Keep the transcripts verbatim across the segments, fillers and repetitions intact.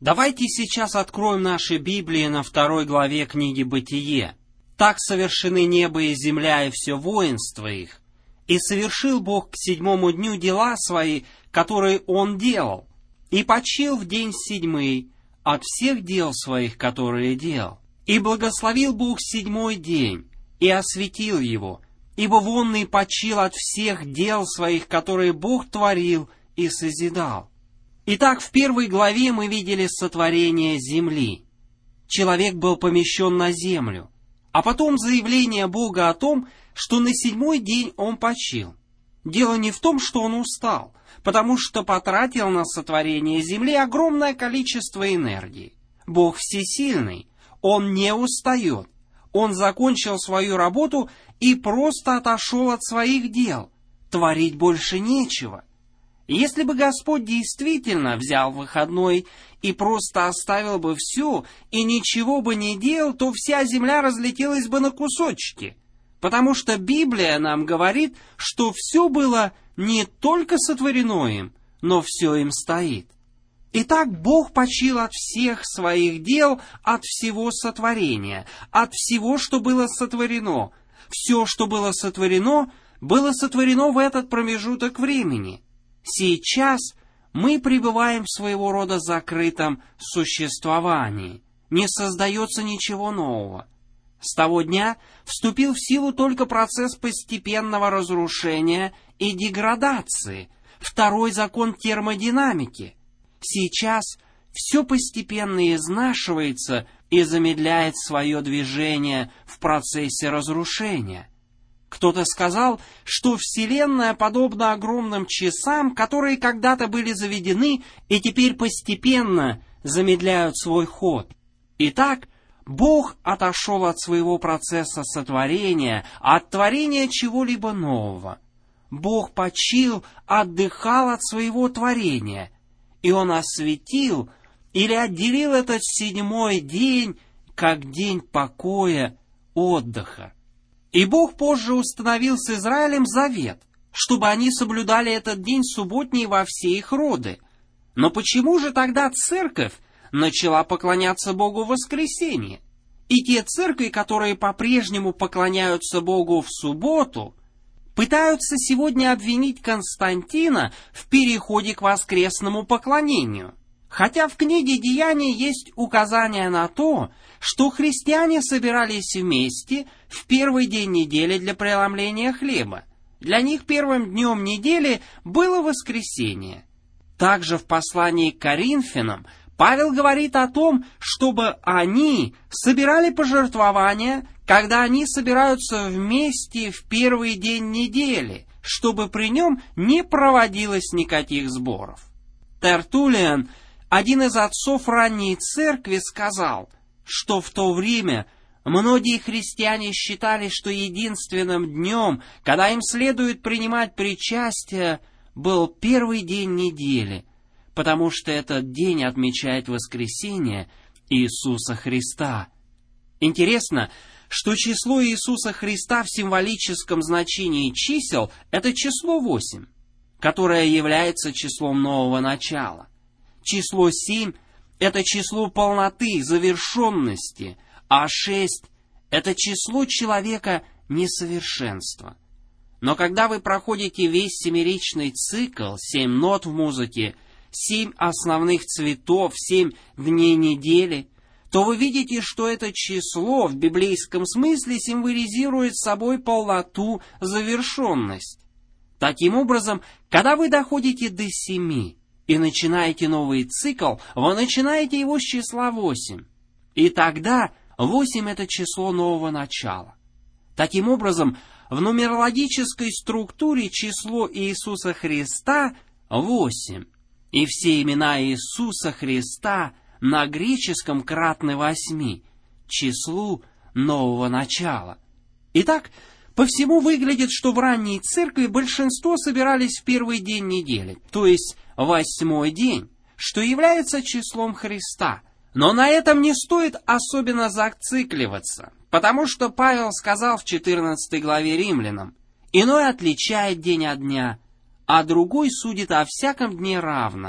Давайте сейчас откроем наши Библии на второй главе книги «Бытие». «Так совершены небо и земля, и все воинство их. И совершил Бог к седьмому дню дела свои, которые Он делал, и почил в день седьмый от всех дел своих, которые делал. И благословил Бог седьмой день, и осветил его, ибо вонный почил от всех дел своих, которые Бог творил и созидал». Итак, в первой главе мы видели сотворение земли. Человек был помещен на землю, а потом заявление Бога о том, что на седьмой день он почил. Дело не в том, что он устал, потому что потратил на сотворение земли огромное количество энергии. Бог всесильный, Он не устает. Он закончил свою работу и просто отошел от своих дел. Творить больше нечего. Если бы Господь действительно взял выходной и просто оставил бы все и ничего бы не делал, то вся земля разлетелась бы на кусочки. Потому что Библия нам говорит, что все было не только сотворено им, но все им стоит. Итак, Бог почил от всех своих дел, от всего сотворения, от всего, что было сотворено. Все, что было сотворено, было сотворено в этот промежуток времени. Сейчас мы пребываем в своего рода закрытом существовании. Не создается ничего нового. С того дня вступил в силу только процесс постепенного разрушения и деградации, второй закон термодинамики. Сейчас все постепенно изнашивается и замедляет свое движение в процессе разрушения. Кто-то сказал, что Вселенная подобна огромным часам, которые когда-то были заведены и теперь постепенно замедляют свой ход. Итак, Бог отошел от своего процесса сотворения, от творения чего-либо нового. Бог почил, отдыхал от своего творения, и Он осветил или отделил этот седьмой день как день покоя, отдыха. И Бог позже установил с Израилем завет, чтобы они соблюдали этот день субботний во все их роды. Но почему же тогда церковь начала поклоняться Богу в воскресенье? И те церкви, которые по-прежнему поклоняются Богу в субботу, пытаются сегодня обвинить Константина в переходе к воскресному поклонению. Хотя в книге «Деяний» есть указание на то, что христиане собирались вместе в первый день недели для преломления хлеба. Для них первым днем недели было воскресенье. Также в послании к Коринфянам Павел говорит о том, чтобы они собирали пожертвования, когда они собираются вместе в первый день недели, чтобы при нем не проводилось никаких сборов. Тертуллиан, один из отцов ранней церкви, сказал, что в то время многие христиане считали, что единственным днем, когда им следует принимать причастие, был первый день недели, потому что этот день отмечает воскресение Иисуса Христа. Интересно, что число Иисуса Христа в символическом значении чисел – это число восемь, которое является числом нового начала. Число семь – это число полноты, завершенности, а шесть – это число человека несовершенства. Но когда вы проходите весь семеричный цикл, семь нот в музыке, семь основных цветов, семь дней недели, то вы видите, что это число в библейском смысле символизирует собой полноту, завершенность. Таким образом, когда вы доходите до семи и начинаете новый цикл, вы начинаете его с числа восемь. И тогда восемь – это число нового начала. Таким образом, в нумерологической структуре число Иисуса Христа – восемь. И все имена Иисуса Христа на греческом кратны восьми, числу нового начала. Итак, по всему выглядит, что в ранней церкви большинство собирались в первый день недели, то есть восьмой день, что является числом Христа. Но на этом не стоит особенно зацикливаться, потому что Павел сказал в четырнадцатой главе Римлянам: «Иной отличает день от дня, а другой судит о всяком дне равно.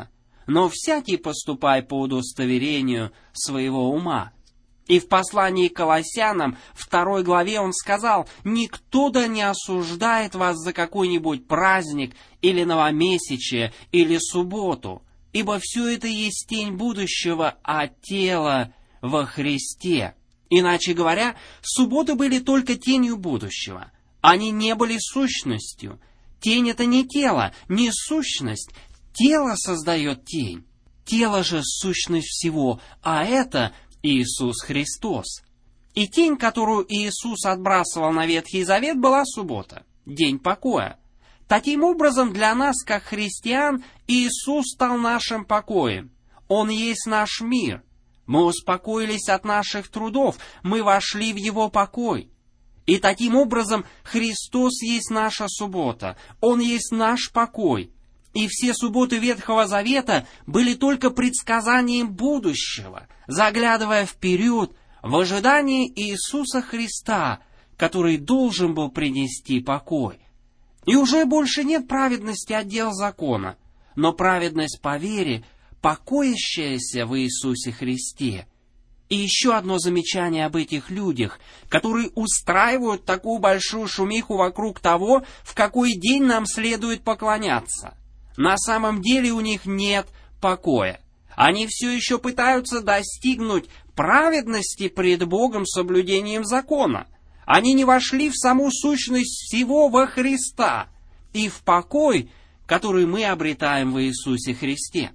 но всякий поступай по удостоверению своего ума». И в послании к Колоссянам, второй главе, он сказал: «Никто да не осуждает вас за какой-нибудь праздник, или новомесячие, или субботу, ибо все это есть тень будущего, а тело во Христе». Иначе говоря, субботы были только тенью будущего. Они не были сущностью. Тень — это не тело, не сущность. Тело создает тень. Тело же — сущность всего, а это Иисус Христос. И тень, которую Иисус отбрасывал на Ветхий Завет, была суббота, день покоя. Таким образом, для нас, как христиан, Иисус стал нашим покоем. Он есть наш мир. Мы успокоились от наших трудов, мы вошли в Его покой. И таким образом Христос есть наша суббота, Он есть наш покой. И все субботы Ветхого Завета были только предсказанием будущего, заглядывая вперед в ожидании Иисуса Христа, который должен был принести покой. И уже больше нет праведности от дел закона, но праведность по вере, покоящаяся в Иисусе Христе. И еще одно замечание об этих людях, которые устраивают такую большую шумиху вокруг того, в какой день нам следует поклоняться. На самом деле у них нет покоя. Они все еще пытаются достигнуть праведности пред Богом соблюдением закона. Они не вошли в саму сущность всего во Христа и в покой, который мы обретаем в Иисусе Христе.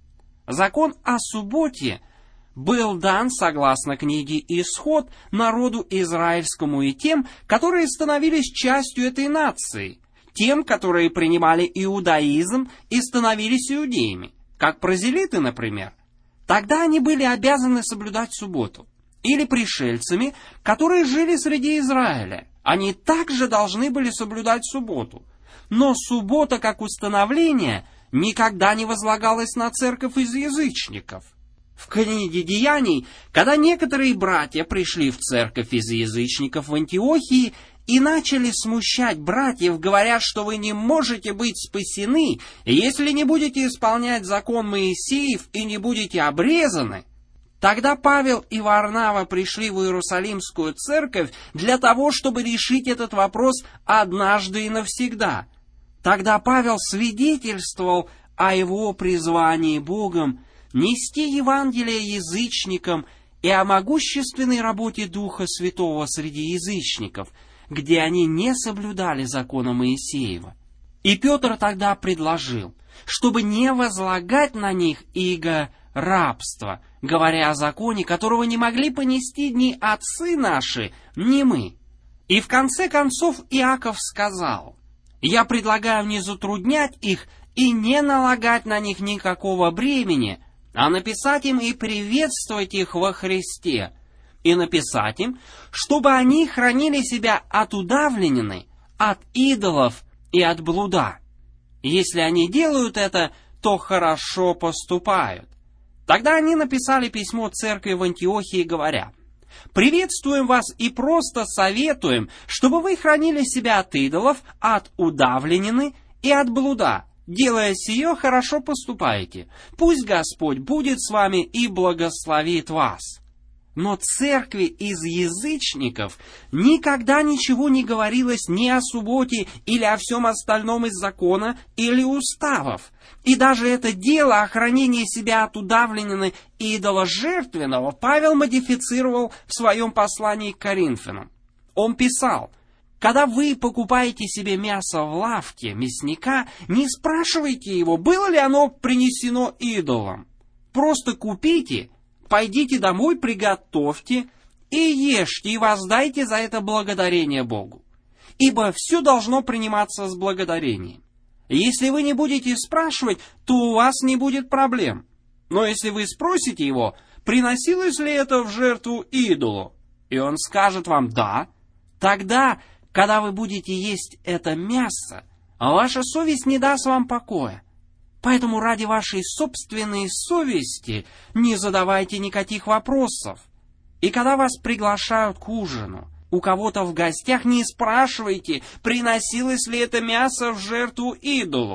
Закон о субботе был дан, согласно книге «Исход», народу израильскому и тем, которые становились частью этой нации, тем, которые принимали иудаизм и становились иудеями, как прозелиты, например. Тогда они были обязаны соблюдать субботу. Или пришельцами, которые жили среди Израиля. Они также должны были соблюдать субботу. Но суббота, как установление, никогда не возлагалась на церковь из язычников. В книге Деяний, когда некоторые братья пришли в церковь из язычников в Антиохии и начали смущать братьев, говоря, что вы не можете быть спасены, если не будете исполнять закон Моисеев и не будете обрезаны, тогда Павел и Варнава пришли в Иерусалимскую церковь для того, чтобы решить этот вопрос однажды и навсегда. Тогда Павел свидетельствовал о его призвании Богом нести Евангелие язычникам и о могущественной работе Духа Святого среди язычников, где они не соблюдали закона Моисеева. И Петр тогда предложил, чтобы не возлагать на них иго рабства, говоря о законе, которого не могли понести ни отцы наши, ни мы. И в конце концов Иаков сказал: «Я предлагаю не затруднять их и не налагать на них никакого бремени, а написать им и приветствовать их во Христе, и написать им, чтобы они хранили себя от удавленины, от идолов и от блуда. Если они делают это, то хорошо поступают». Тогда они написали письмо церкви в Антиохии, говоря: «Приветствуем вас и просто советуем, чтобы вы хранили себя от идолов, от удавленины и от блуда. Делая сие, хорошо поступаете. Пусть Господь будет с вами и благословит вас». Но церкви из язычников никогда ничего не говорилось ни о субботе или о всем остальном из закона или уставов. И даже это дело о хранении себя от удавленины и идоложертвенного Павел модифицировал в своем послании к Коринфянам. Он писал: «Когда вы покупаете себе мясо в лавке мясника, не спрашивайте его, было ли оно принесено идолам. Просто купите, пойдите домой, приготовьте и ешьте, и воздайте за это благодарение Богу. Ибо все должно приниматься с благодарением. Если вы не будете спрашивать, то у вас не будет проблем. Но если вы спросите его, приносилось ли это в жертву идолу, и он скажет вам «да», тогда, когда вы будете есть это мясо, ваша совесть не даст вам покоя. Поэтому ради вашей собственной совести не задавайте никаких вопросов. И когда вас приглашают к ужину, у кого-то в гостях, не спрашивайте, приносилось ли это мясо в жертву идолу.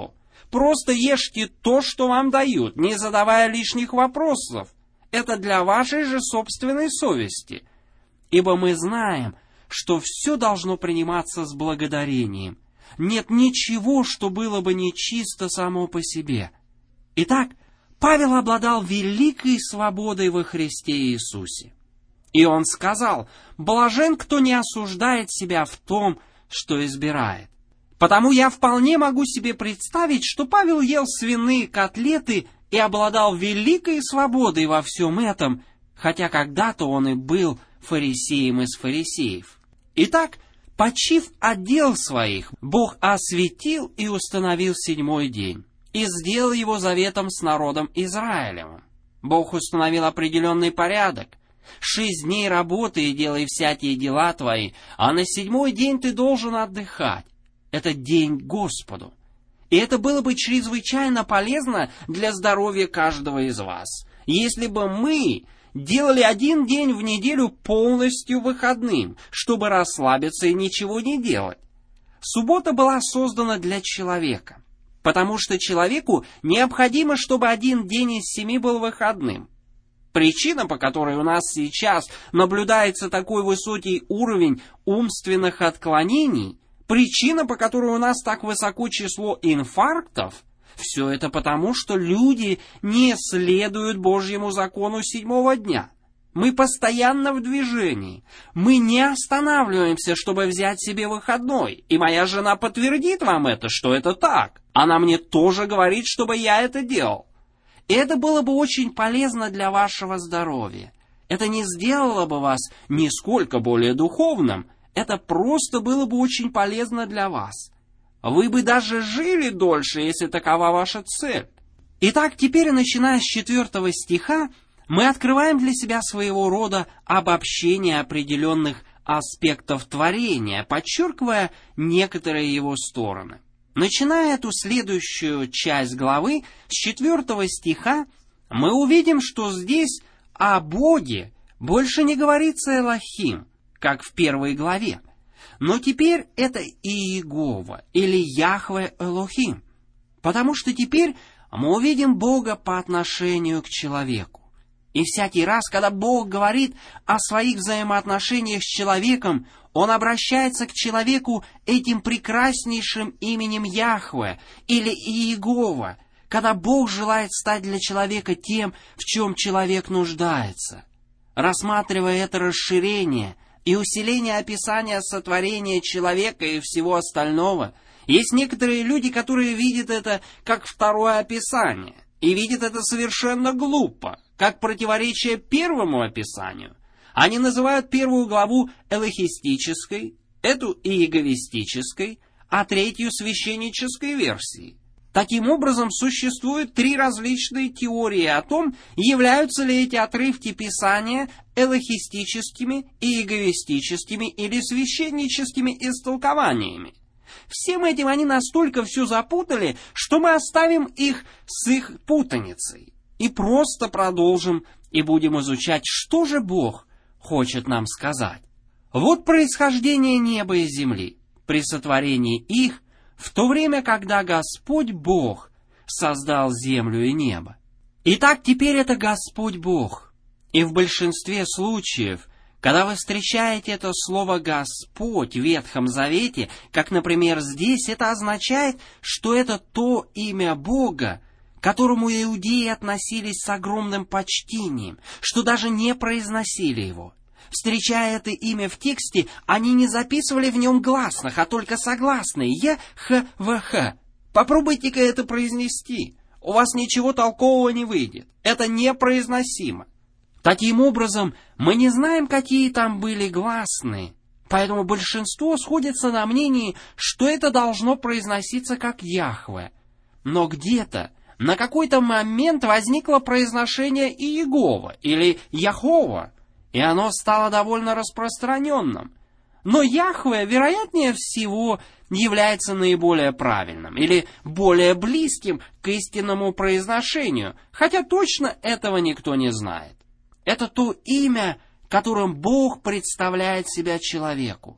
Просто ешьте то, что вам дают, не задавая лишних вопросов. Это для вашей же собственной совести. Ибо мы знаем, что все должно приниматься с благодарением. Нет ничего, что было бы нечисто само по себе. Итак, Павел обладал великой свободой во Христе Иисусе. И он сказал: «Блажен, кто не осуждает себя в том, что избирает». Потому я вполне могу себе представить, что Павел ел свиные котлеты и обладал великой свободой во всем этом, хотя когда-то он и был фарисеем из фарисеев. Итак, почив от дел своих, Бог осветил и установил седьмой день, и сделал его заветом с народом Израилевым. Бог установил определенный порядок. Шесть дней работай и делай всякие дела твои, а на седьмой день ты должен отдыхать. Это день Господу. И это было бы чрезвычайно полезно для здоровья каждого из вас, если бы мы делали один день в неделю полностью выходным, чтобы расслабиться и ничего не делать. Суббота была создана для человека, потому что человеку необходимо, чтобы один день из семи был выходным. Причина, по которой у нас сейчас наблюдается такой высокий уровень умственных отклонений, причина, по которой у нас так высоко число инфарктов, все это потому, что люди не следуют Божьему закону седьмого дня. Мы постоянно в движении. Мы не останавливаемся, чтобы взять себе выходной. И моя жена подтвердит вам это, что это так. Она мне тоже говорит, чтобы я это делал. И это было бы очень полезно для вашего здоровья. Это не сделало бы вас нисколько более духовным. Это просто было бы очень полезно для вас. Вы бы даже жили дольше, если такова ваша цель. Итак, теперь, начиная с четвертого стиха, мы открываем для себя своего рода обобщение определенных аспектов творения, подчеркивая некоторые его стороны. Начиная эту следующую часть главы, с четвертого стиха, мы увидим, что здесь о Боге больше не говорится Элохим, как в первой главе. Но теперь это Иегова, или Яхве Элохим, потому что теперь мы увидим Бога по отношению к человеку. И всякий раз, когда Бог говорит о своих взаимоотношениях с человеком, Он обращается к человеку этим прекраснейшим именем Яхве или Иегова, когда Бог желает стать для человека тем, в чем человек нуждается. Рассматривая это расширение и усиление описания сотворения человека и всего остального, есть некоторые люди, которые видят это как второе описание, и видят это совершенно глупо, как противоречие первому описанию. Они называют первую главу элохистической, эту иеговистической, а третью священнической версией. Таким образом, существует три различные теории о том, являются ли эти отрывки Писания элохистическими, иеговистическими или священническими истолкованиями. Всем этим они настолько все запутали, что мы оставим их с их путаницей и просто продолжим и будем изучать, что же Бог хочет нам сказать. Вот происхождение неба и земли при сотворении их, в то время, когда Господь Бог создал землю и небо. Итак, теперь это Господь Бог. И в большинстве случаев, когда вы встречаете это слово «Господь» в Ветхом Завете, как, например, здесь, это означает, что это то имя Бога, к которому иудеи относились с огромным почтением, что даже не произносили его. Встречая это имя в тексте, они не записывали в нем гласных, а только согласные «е», «х», «в», «х». Попробуйте-ка это произнести. У вас ничего толкового не выйдет. Это непроизносимо. Таким образом, мы не знаем, какие там были гласные, поэтому большинство сходится на мнении, что это должно произноситься как Яхве. Но где-то, на какой-то момент возникло произношение Иегова или Яхова, и оно стало довольно распространенным. Но Яхве, вероятнее всего, является наиболее правильным или более близким к истинному произношению, хотя точно этого никто не знает. Это то имя, которым Бог представляет себя человеку.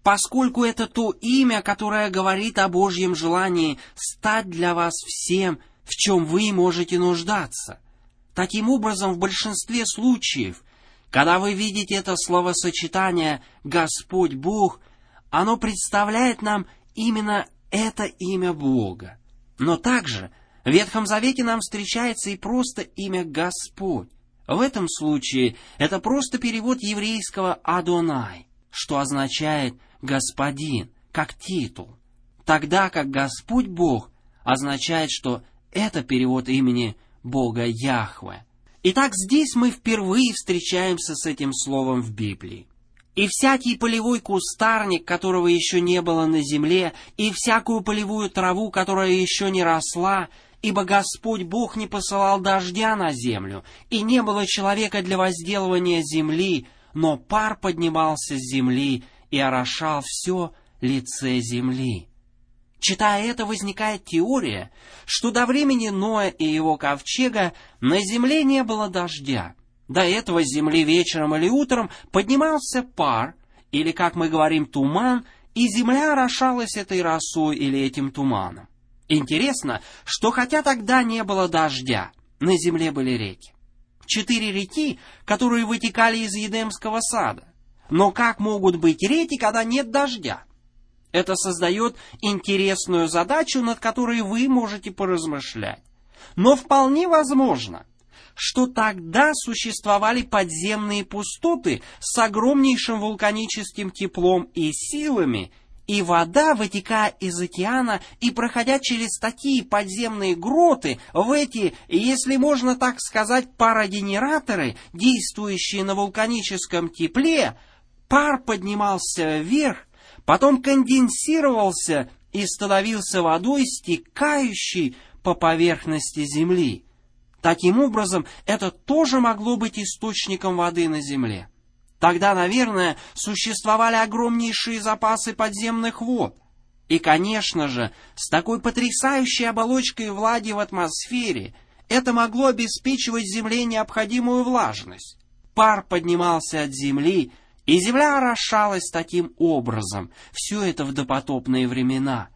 поскольку это то имя, которое говорит о Божьем желании стать для вас всем, в чем вы можете нуждаться. Таким образом, в большинстве случаев, когда вы видите это словосочетание «Господь Бог», оно представляет нам именно это имя Бога. Но также в Ветхом Завете нам встречается и просто имя Господь. В этом случае это просто перевод еврейского «Адонай», что означает «господин», как титул. Тогда как Господь Бог означает, что это перевод имени Бога Яхве. Итак, здесь мы впервые встречаемся с этим словом в Библии. И всякий полевой кустарник, которого еще не было на земле, и всякую полевую траву, которая еще не росла, ибо Господь Бог не посылал дождя на землю, и не было человека для возделывания земли, но пар поднимался с земли и орошал все лице земли. Читая это, возникает теория, что до времени Ноя и его ковчега на земле не было дождя. До этого с земли вечером или утром поднимался пар, или, как мы говорим, туман, и земля орошалась этой росой или этим туманом. Интересно, что хотя тогда не было дождя, на земле были реки. Четыре реки, которые вытекали из Едемского сада. Но как могут быть реки, когда нет дождя? Это создает интересную задачу, над которой вы можете поразмышлять. Но вполне возможно, что тогда существовали подземные пустоты с огромнейшим вулканическим теплом и силами, и вода, вытекая из океана и проходя через такие подземные гроты, в эти, если можно так сказать, парогенераторы, действующие на вулканическом тепле, пар поднимался вверх, потом конденсировался и становился водой, стекающей по поверхности земли. Таким образом, это тоже могло быть источником воды на земле. Тогда, наверное, существовали огромнейшие запасы подземных вод. И, конечно же, с такой потрясающей оболочкой влаги в атмосфере это могло обеспечивать Земле необходимую влажность. Пар поднимался от земли, и земля орошалась таким образом. Все это в допотопные времена.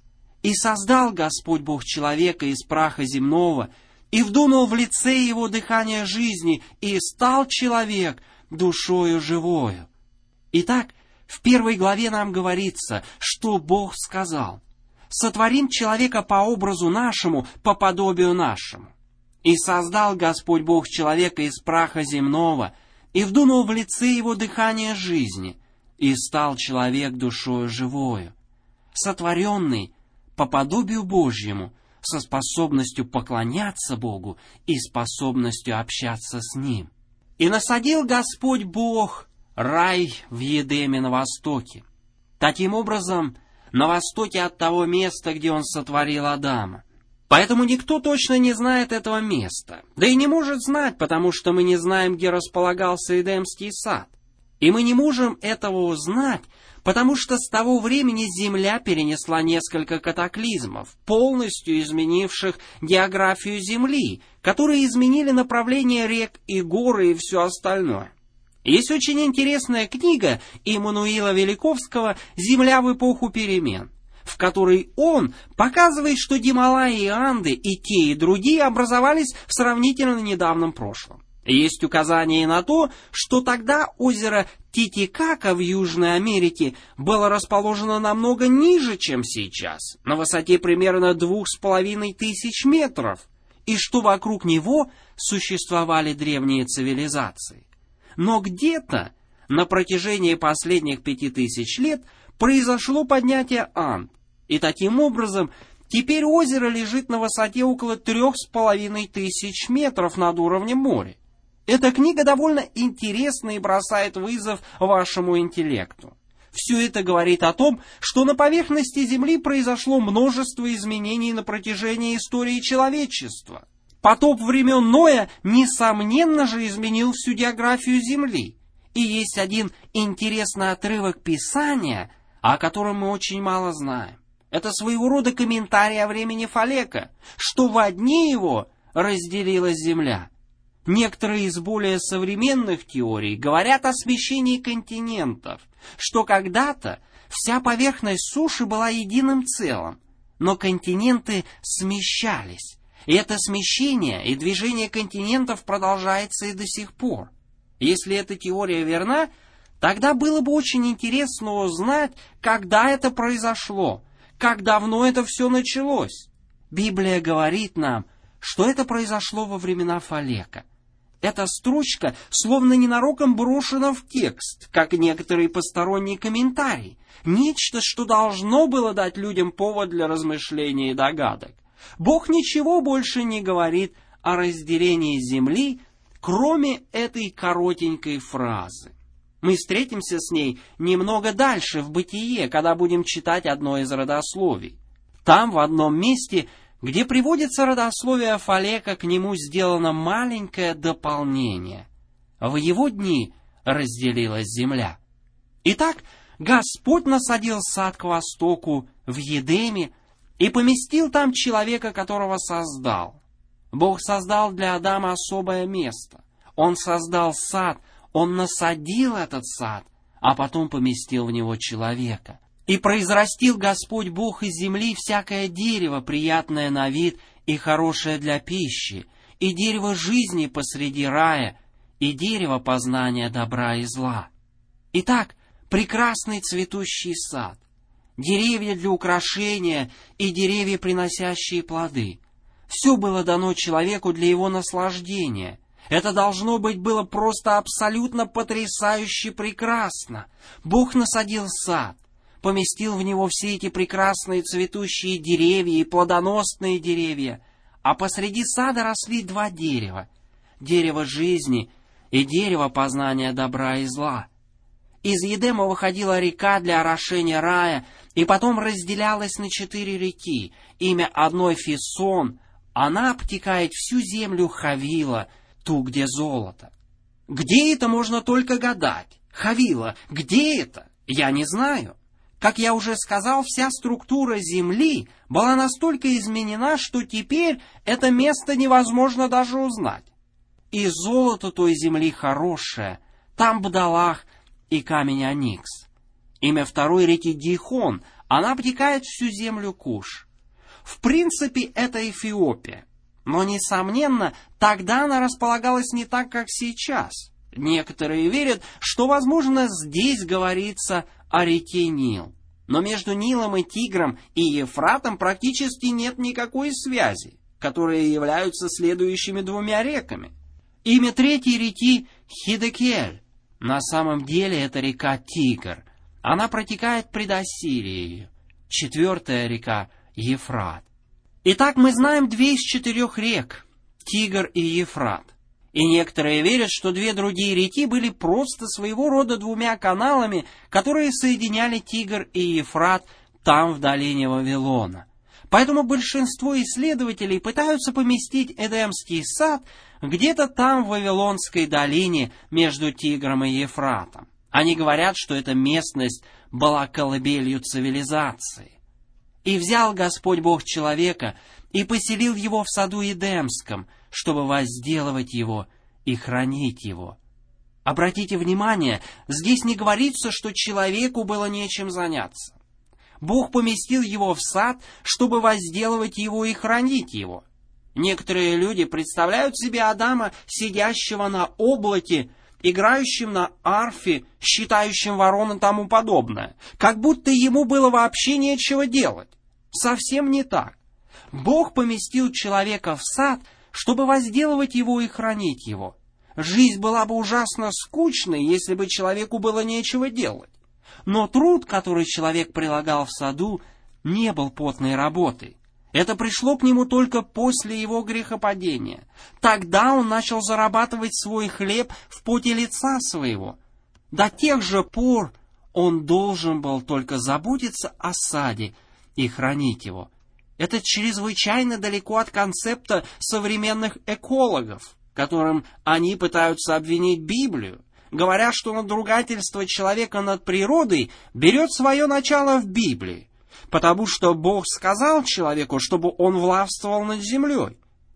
«И создал Господь Бог человека из праха земного, и вдунул в лице его дыхание жизни, и стал человек душою живою». Итак, в первой главе нам говорится, что Бог сказал: «Сотворим человека по образу нашему, по подобию нашему. И создал Господь Бог человека из праха земного, и вдунул в лице его дыхание жизни, и стал человек душою живою». Сотворенный по подобию Божьему, со способностью поклоняться Богу и способностью общаться с Ним. «И насадил Господь Бог рай в Едеме на востоке». Таким образом, на востоке от того места, где Он сотворил Адама. Поэтому никто точно не знает этого места. Да и не может знать, потому что мы не знаем, где располагался Эдемский сад. И мы не можем этого узнать, потому что с того времени Земля перенесла несколько катаклизмов, полностью изменивших географию Земли, которые изменили направление рек и горы и все остальное. Есть очень интересная книга Иммануила Великовского «Земля в эпоху перемен», в которой он показывает, что Гималаи и Анды и те, и другие образовались в сравнительно недавнем прошлом. Есть указание на то, что тогда озеро Титикака в Южной Америке было расположено намного ниже, чем сейчас, на высоте примерно двух с половиной тысяч метров, и что вокруг него существовали древние цивилизации. Но где-то на протяжении последних пяти тысяч лет произошло поднятие Анд, и таким образом теперь озеро лежит на высоте около трех с половиной тысяч метров над уровнем моря. Эта книга довольно интересна и бросает вызов вашему интеллекту. Все это говорит о том, что на поверхности Земли произошло множество изменений на протяжении истории человечества. Потоп времен Ноя, несомненно же, изменил всю географию Земли. И есть один интересный отрывок Писания, о котором мы очень мало знаем. Это своего рода комментарий о времени Фалека, что во дне его разделилась земля. Некоторые из более современных теорий говорят о смещении континентов, что когда-то вся поверхность суши была единым целым, но континенты смещались. И это смещение и движение континентов продолжается и до сих пор. Если эта теория верна, тогда было бы очень интересно узнать, когда это произошло, как давно это все началось. Библия говорит нам, что это произошло во времена Фалека. Эта строчка словно ненароком брошена в текст, как некоторые посторонние комментарии. Нечто, что должно было дать людям повод для размышления и догадок. Бог ничего больше не говорит о разделении земли, кроме этой коротенькой фразы. Мы встретимся с ней немного дальше в Бытие, когда будем читать одно из родословий. Там, в одном месте, где приводится родословие Фалека, к нему сделано маленькое дополнение. В его дни разделилась земля. Итак, Господь насадил сад к востоку в Едеме и поместил там человека, которого создал. Бог создал для Адама особое место. Он создал сад, он насадил этот сад, а потом поместил в него человека. «И произрастил Господь Бог из земли всякое дерево, приятное на вид и хорошее для пищи, и дерево жизни посреди рая, и дерево познания добра и зла». Итак, прекрасный цветущий сад, деревья для украшения и деревья, приносящие плоды. Все было дано человеку для его наслаждения. Это, должно быть, было просто абсолютно потрясающе прекрасно. Бог насадил сад, поместил в него все эти прекрасные цветущие деревья и плодоносные деревья, а посреди сада росли два дерева — дерево жизни и дерево познания добра и зла. Из Едема выходила река для орошения рая, и потом разделялась на четыре реки. Имя одной Фисон, она обтекает всю землю Хавила, ту, где золото. Где это, можно только гадать. Хавила, где это? Я не знаю. Как я уже сказал, вся структура земли была настолько изменена, что теперь это место невозможно даже узнать. И золото той земли хорошее, там бдалах и камень оникс. Имя второй реки Гихон, она обтекает всю землю Куш. В принципе, это Эфиопия. Но, несомненно, тогда она располагалась не так, как сейчас. Некоторые верят, что, возможно, здесь говорится о реке Нил. Но между Нилом и Тигром и Ефратом практически нет никакой связи, которые являются следующими двумя реками. Имя третьей реки Хидекель. На самом деле это река Тигр. Она протекает пред Ассирией. Четвертая река Ефрат. Итак, мы знаем две из четырех рек — Тигр и Ефрат. И некоторые верят, что две другие реки были просто своего рода двумя каналами, которые соединяли Тигр и Ефрат там, в долине Вавилона. Поэтому большинство исследователей пытаются поместить Эдемский сад где-то там, в Вавилонской долине, между Тигром и Ефратом. Они говорят, что эта местность была колыбелью цивилизации. «И взял Господь Бог человека и поселил его в саду Эдемском, чтобы возделывать его и хранить его». Обратите внимание, здесь не говорится, что человеку было нечем заняться. Бог поместил его в сад, чтобы возделывать его и хранить его. Некоторые люди представляют себе Адама, сидящего на облаке, играющим на арфе, считающим ворон и тому подобное, как будто ему было вообще нечего делать. Совсем не так. Бог поместил человека в сад, чтобы возделывать его и хранить его. Жизнь была бы ужасно скучной, если бы человеку было нечего делать. Но труд, который человек прилагал в саду, не был потной работой. Это пришло к нему только после его грехопадения. Тогда он начал зарабатывать свой хлеб в поте лица своего. До тех же пор он должен был только заботиться о саде и хранить его. Это чрезвычайно далеко от концепта современных экологов, которым они пытаются обвинить Библию, говоря, что надругательство человека над природой берет свое начало в Библии, потому что Бог сказал человеку, чтобы он властвовал над землей.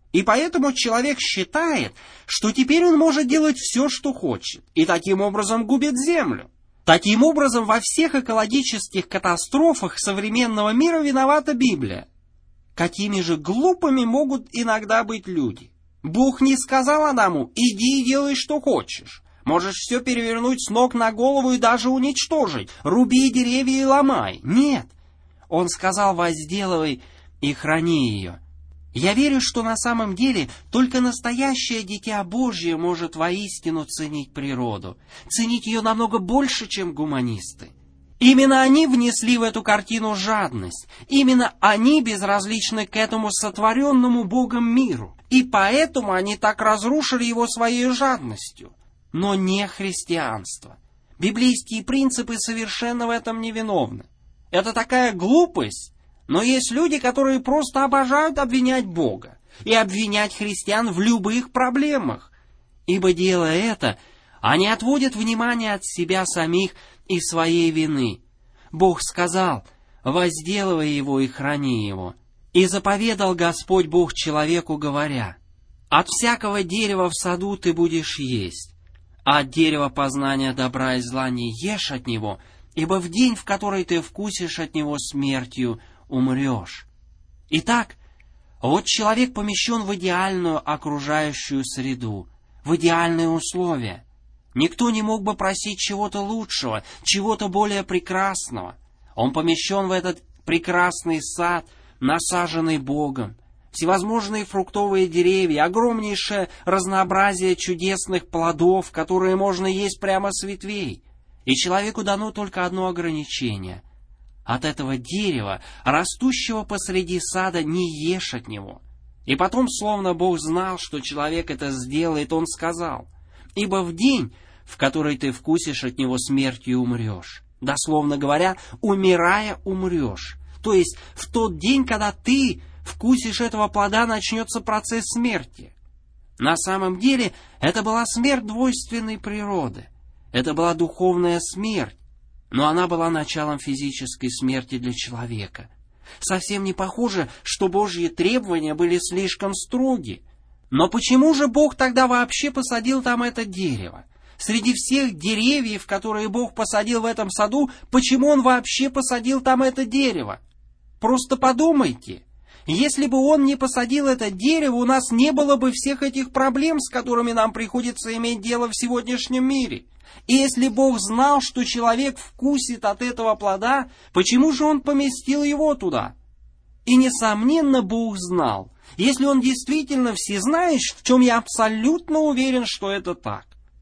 И поэтому человек считает, что теперь он может делать все, что хочет, и таким образом губит землю. Таким образом, во всех экологических катастрофах современного мира виновата Библия. Какими же глупыми могут иногда быть люди? Бог не сказал Адаму: иди и делай, что хочешь. Можешь все перевернуть с ног на голову и даже уничтожить. Руби деревья и ломай. Нет. Он сказал: возделывай и храни ее. Я верю, что на самом деле только настоящее дитя Божье может воистину ценить природу, ценить ее намного больше, чем гуманисты. Именно они внесли в эту картину жадность, именно они безразличны к этому сотворенному Богом миру, и поэтому они так разрушили его своей жадностью. Но не христианство. Библейские принципы совершенно в этом не виновны. Это такая глупость. Но есть люди, которые просто обожают обвинять Бога и обвинять христиан в любых проблемах. Ибо, делая это, они отводят внимание от себя самих и своей вины. Бог сказал: возделывай его и храни его. И заповедал Господь Бог человеку, говоря: от всякого дерева в саду ты будешь есть, а от дерева познания добра и зла не ешь от него, ибо в день, в который ты вкусишь от него, смертью умрешь. Итак, вот человек помещен в идеальную окружающую среду, в идеальные условия. Никто не мог бы просить чего-то лучшего, чего-то более прекрасного. Он помещен в этот прекрасный сад, насаженный Богом. Всевозможные фруктовые деревья, огромнейшее разнообразие чудесных плодов, которые можно есть прямо с ветвей. И человеку дано только одно ограничение: от этого дерева, растущего посреди сада, не ешь от него. И потом, словно Бог знал, что человек это сделает, Он сказал: ибо в день, в который ты вкусишь от него, смертью умрешь. Дословно говоря, умирая умрешь. То есть в тот день, когда ты вкусишь этого плода, начнется процесс смерти. На самом деле, это была смерть двойственной природы. Это была духовная смерть. Но она была началом физической смерти для человека. Совсем не похоже, что Божьи требования были слишком строги. Но почему же Бог тогда вообще посадил там это дерево? Среди всех деревьев, которые Бог посадил в этом саду, почему Он вообще посадил там это дерево? Просто подумайте. Если бы Он не посадил это дерево, у нас не было бы всех этих проблем, с которыми нам приходится иметь дело в сегодняшнем мире. И если Бог знал, что человек вкусит от этого плода, почему же Он поместил его туда? И, несомненно, Бог знал. Если Он действительно всезнающий, в чем я абсолютно уверен, что это так.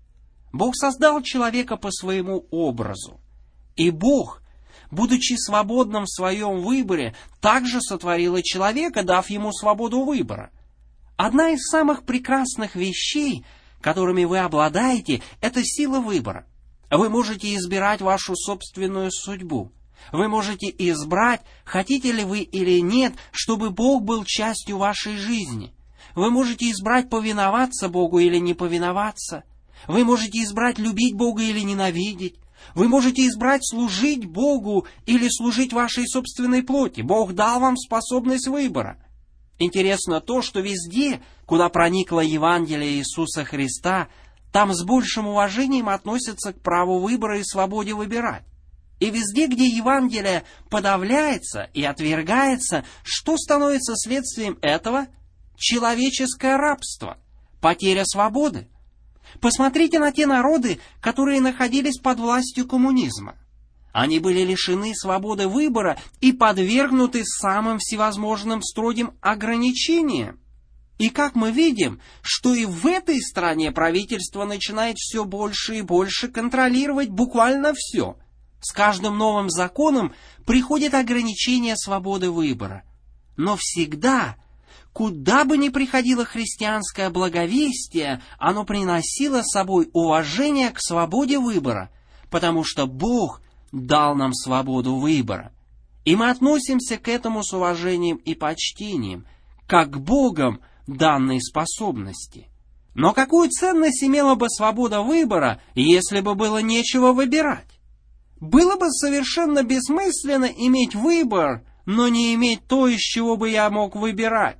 Бог создал человека по своему образу. И Бог, будучи свободным в своем выборе, также сотворил и человека, дав ему свободу выбора. Одна из самых прекрасных вещей, которыми вы обладаете, это сила выбора. Вы можете избирать вашу собственную судьбу. Вы можете избрать, хотите ли вы или нет, чтобы Бог был частью вашей жизни. Вы можете избрать повиноваться Богу или не повиноваться. Вы можете избрать любить Бога или ненавидеть. Вы можете избрать служить Богу или служить вашей собственной плоти. Бог дал вам способность выбора. Интересно то, что везде, куда проникло Евангелие Иисуса Христа, там с большим уважением относятся к праву выбора и свободе выбирать. И везде, где Евангелие подавляется и отвергается, что становится следствием этого? Человеческое рабство, потеря свободы. Посмотрите на те народы, которые находились под властью коммунизма. Они были лишены свободы выбора и подвергнуты самым всевозможным строгим ограничениям. И как мы видим, что и в этой стране правительство начинает все больше и больше контролировать буквально все. С каждым новым законом приходит ограничение свободы выбора. Но всегда, куда бы ни приходило христианское благовестие, оно приносило с собой уважение к свободе выбора, потому что Бог дал нам свободу выбора. И мы относимся к этому с уважением и почтением, как к Богом данной способности. Но какую ценность имела бы свобода выбора, если бы было нечего выбирать? Было бы совершенно бессмысленно иметь выбор, но не иметь то, из чего бы я мог выбирать.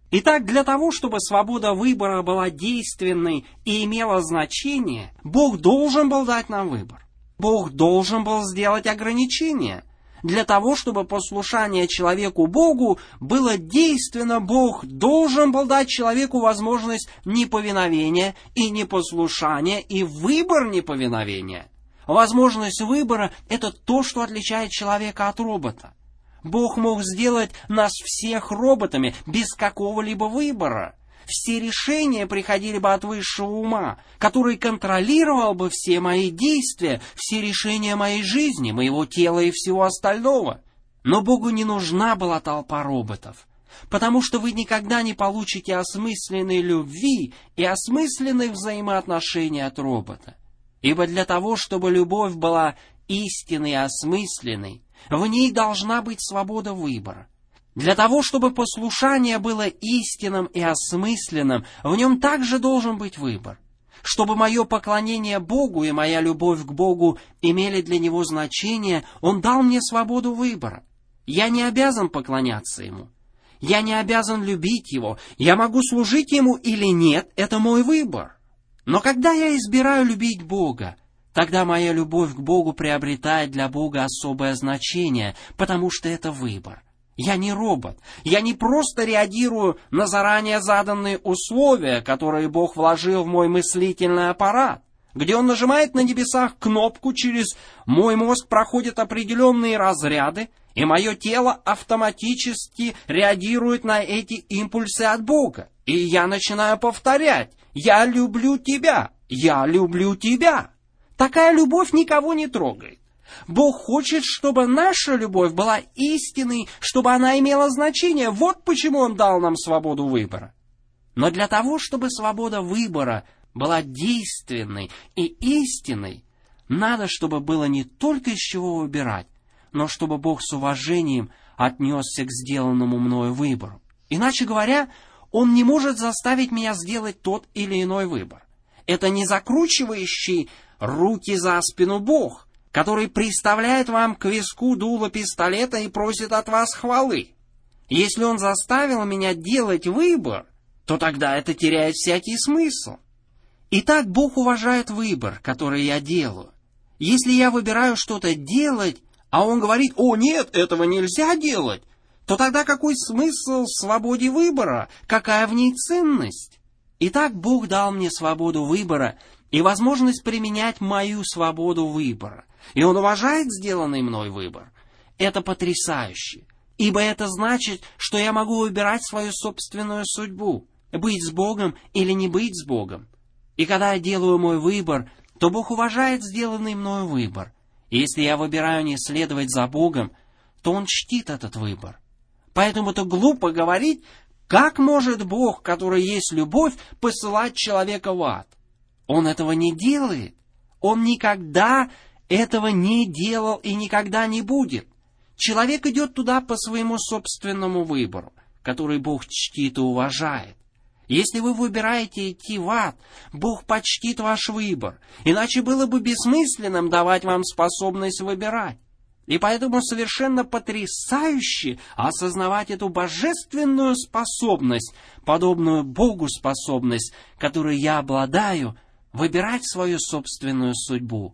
Итак, для того, чтобы свобода выбора была действенной и имела значение, Бог должен был дать нам выбор. Бог должен был сделать ограничения. Для того, чтобы послушание человеку Богу было действенно, Бог должен был дать человеку возможность неповиновения и непослушания, и выбор неповиновения. Возможность выбора – это то, что отличает человека от робота. Бог мог сделать нас всех роботами без какого-либо выбора. Все решения приходили бы от высшего ума, который контролировал бы все мои действия, все решения моей жизни, моего тела и всего остального. Но Богу не нужна была толпа роботов, потому что вы никогда не получите осмысленной любви и осмысленных взаимоотношений от робота. Ибо для того, чтобы любовь была истинной и осмысленной, в ней должна быть свобода выбора. Для того, чтобы послушание было истинным и осмысленным, в нем также должен быть выбор. Чтобы мое поклонение Богу и моя любовь к Богу имели для Него значение, Он дал мне свободу выбора. Я не обязан поклоняться Ему. Я не обязан любить Его. Я могу служить Ему или нет, это мой выбор. Но когда я избираю любить Бога, тогда моя любовь к Богу приобретает для Бога особое значение, потому что это выбор. Я не робот. Я не просто реагирую на заранее заданные условия, которые Бог вложил в мой мыслительный аппарат, где Он нажимает на небесах кнопку, через мой мозг проходят определенные разряды, и мое тело автоматически реагирует на эти импульсы от Бога. И я начинаю повторять: «Я люблю тебя! Я люблю тебя!» Такая любовь никого не трогает. Бог хочет, чтобы наша любовь была истинной, чтобы она имела значение. Вот почему Он дал нам свободу выбора. Но для того, чтобы свобода выбора была действенной и истинной, надо, чтобы было не только из чего выбирать, но чтобы Бог с уважением отнесся к сделанному мною выбору. Иначе говоря, Он не может заставить меня сделать тот или иной выбор. Это не закручивающий руки за спину Бог, который приставляет вам к виску дуло пистолета и просит от вас хвалы. Если Он заставил меня делать выбор, то тогда это теряет всякий смысл. Итак, Бог уважает выбор, который я делаю. Если я выбираю что-то делать, а Он говорит: «О, нет, этого нельзя делать», то тогда какой смысл в свободе выбора? Какая в ней ценность? Итак, Бог дал мне свободу выбора и возможность применять мою свободу выбора. И Он уважает сделанный мной выбор. Это потрясающе, ибо это значит, что я могу выбирать свою собственную судьбу, быть с Богом или не быть с Богом. И когда я делаю мой выбор, то Бог уважает сделанный мною выбор. И если я выбираю не следовать за Богом, то Он чтит этот выбор. Поэтому это глупо говорить, как может Бог, который есть любовь, посылать человека в ад. Он этого не делает. Он никогда этого не делал и никогда не будет. Человек идет туда по своему собственному выбору, который Бог чтит и уважает. Если вы выбираете идти в ад, Бог почтит ваш выбор, иначе было бы бессмысленным давать вам способность выбирать. И поэтому совершенно потрясающе осознавать эту божественную способность, подобную Богу способность, которой я обладаю, выбирать свою собственную судьбу.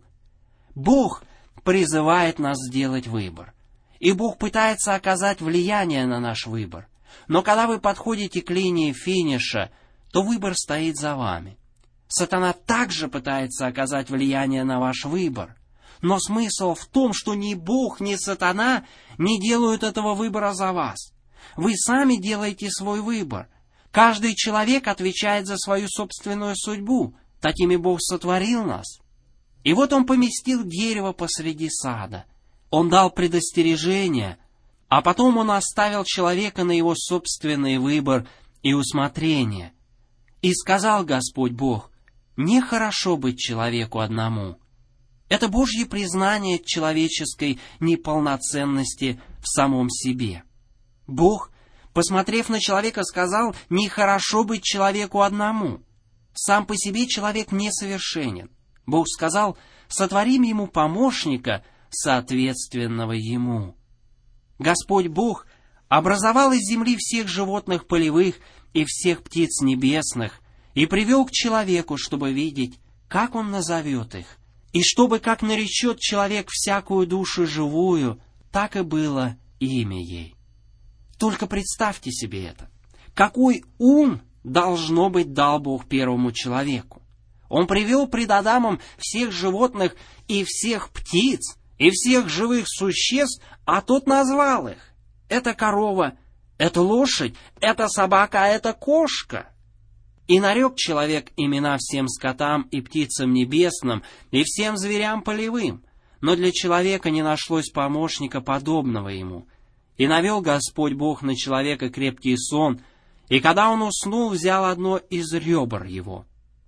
Бог призывает нас сделать выбор. И Бог пытается оказать влияние на наш выбор. Но когда вы подходите к линии финиша, то выбор стоит за вами. Сатана также пытается оказать влияние на ваш выбор. Но смысл в том, что ни Бог, ни сатана не делают этого выбора за вас. Вы сами делаете свой выбор. Каждый человек отвечает за свою собственную судьбу. Такими Бог сотворил нас. И вот Он поместил дерево посреди сада. Он дал предостережение, а потом Он оставил человека на его собственный выбор и усмотрение. И сказал Господь Бог: «Нехорошо быть человеку одному». Это Божье признание человеческой неполноценности в самом себе. Бог, посмотрев на человека, сказал: «Нехорошо быть человеку одному». Сам по себе человек несовершенен. Бог сказал: «Сотворим ему помощника, соответственного ему». Господь Бог образовал из земли всех животных полевых и всех птиц небесных, и привел к человеку, чтобы видеть, как он назовет их, и чтобы, как наречет человек всякую душу живую, так и было имя ей. Только представьте себе это. Какой ум, должно быть, дал Бог первому человеку? Он привел пред Адамом всех животных и всех птиц, и всех живых существ, а тот назвал их. Это корова, это лошадь, это собака, а это кошка. И нарек человек имена всем скотам и птицам небесным, и всем зверям полевым. Но для человека не нашлось помощника, подобного ему. И навел Господь Бог на человека крепкий сон, и когда он уснул, взял одно из ребр его.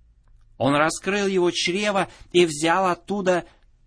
Он раскрыл его чрево и взял оттуда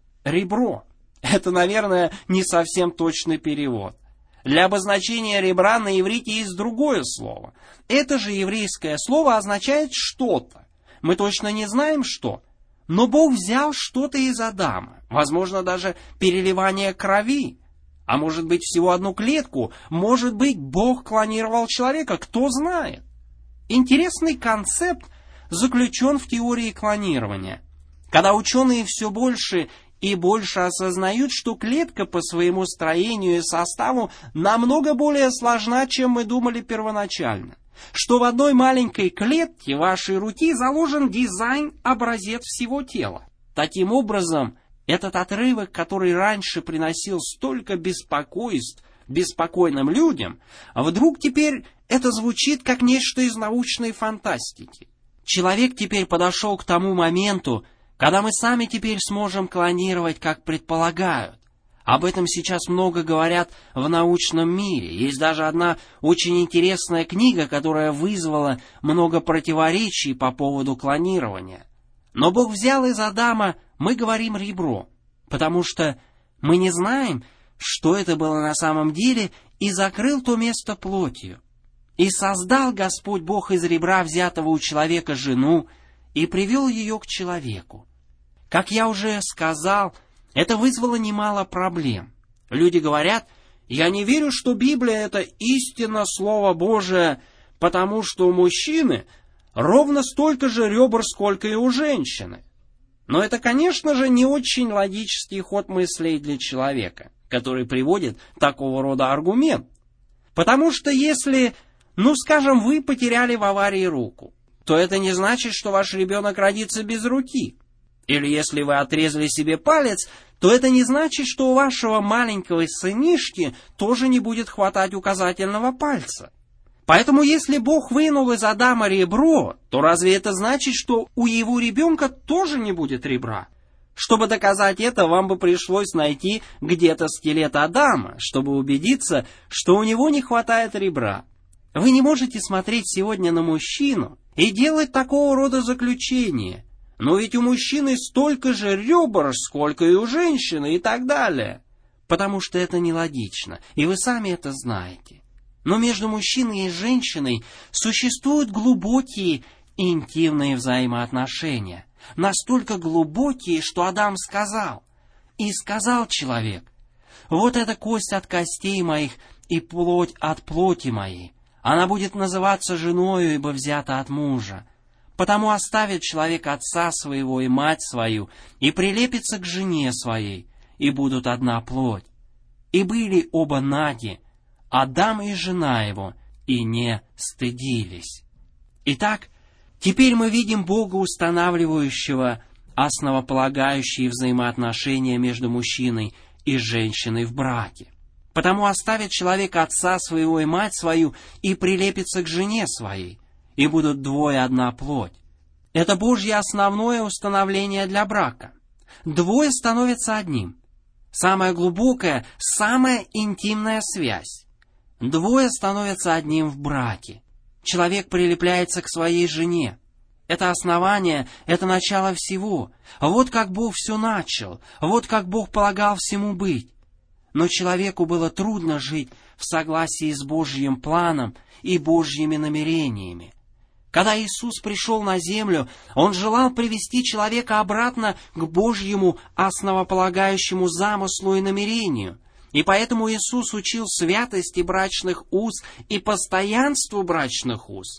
ребро. Это, наверное, не совсем точный перевод. Для обозначения ребра на иврите есть другое слово. Это же еврейское слово означает что-то. Мы точно не знаем, что. Но Бог взял что-то из Адама. Возможно, даже переливание крови. А может быть, всего одну клетку. Может быть, Бог клонировал человека. Кто знает. Интересный концепт заключен в теории клонирования. Когда ученые все больше и больше осознают, что клетка по своему строению и составу намного более сложна, чем мы думали первоначально. Что в одной маленькой клетке вашей руки заложен дизайн-образец всего тела. Таким образом, этот отрывок, который раньше приносил столько беспокойств беспокойным людям, а вдруг теперь это звучит как нечто из научной фантастики. Человек теперь подошел к тому моменту, когда мы сами теперь сможем клонировать, как предполагают. Об этом сейчас много говорят в научном мире. Есть даже одна очень интересная книга, которая вызвала много противоречий по поводу клонирования. Но Бог взял из Адама, мы говорим, ребро, потому что мы не знаем, что это было на самом деле, и закрыл то место плотью. И создал Господь Бог из ребра, взятого у человека, жену, и привел ее к человеку. Как я уже сказал, это вызвало немало проблем. Люди говорят: я не верю, что Библия — это истинно Слово Божие, потому что у мужчины ровно столько же ребр, сколько и у женщины. Но это, конечно же, не очень логический ход мыслей для человека, который приводит такого рода аргумент. Потому что если, ну скажем, вы потеряли в аварии руку, то это не значит, что ваш ребенок родится без руки. Или если вы отрезали себе палец, то это не значит, что у вашего маленького сынишки тоже не будет хватать указательного пальца. Поэтому если Бог вынул из Адама ребро, то разве это значит, что у его ребенка тоже не будет ребра? Чтобы доказать это, вам бы пришлось найти где-то скелет Адама, чтобы убедиться, что у него не хватает ребра. Вы не можете смотреть сегодня на мужчину и делать такого рода заключения. Но ведь у мужчины столько же ребр, сколько и у женщины, и так далее. Потому что это нелогично, и вы сами это знаете. Но между мужчиной и женщиной существуют глубокие и интимные взаимоотношения. Настолько глубокие, что Адам сказал: «И сказал человек: вот эта кость от костей моих и плоть от плоти моей. Она будет называться женою, ибо взята от мужа. Потому оставит человек отца своего и мать свою, и прилепится к жене своей, и будут одна плоть. И были оба наги, Адам и жена его, и не стыдились». Итак, теперь мы видим Бога, устанавливающего основополагающие взаимоотношения между мужчиной и женщиной в браке. Потому оставит человек отца своего и мать свою, и прилепится к жене своей, и будут двое одна плоть. Это Божье основное установление для брака. Двое становятся одним. Самая глубокая, самая интимная связь. Двое становятся одним в браке. Человек прилепляется к своей жене. Это основание, это начало всего. Вот как Бог все начал, вот как Бог полагал всему быть. Но человеку было трудно жить в согласии с Божьим планом и Божьими намерениями. Когда Иисус пришел на землю, Он желал привести человека обратно к Божьему основополагающему замыслу и намерению. И поэтому Иисус учил святости брачных уз и постоянству брачных уз.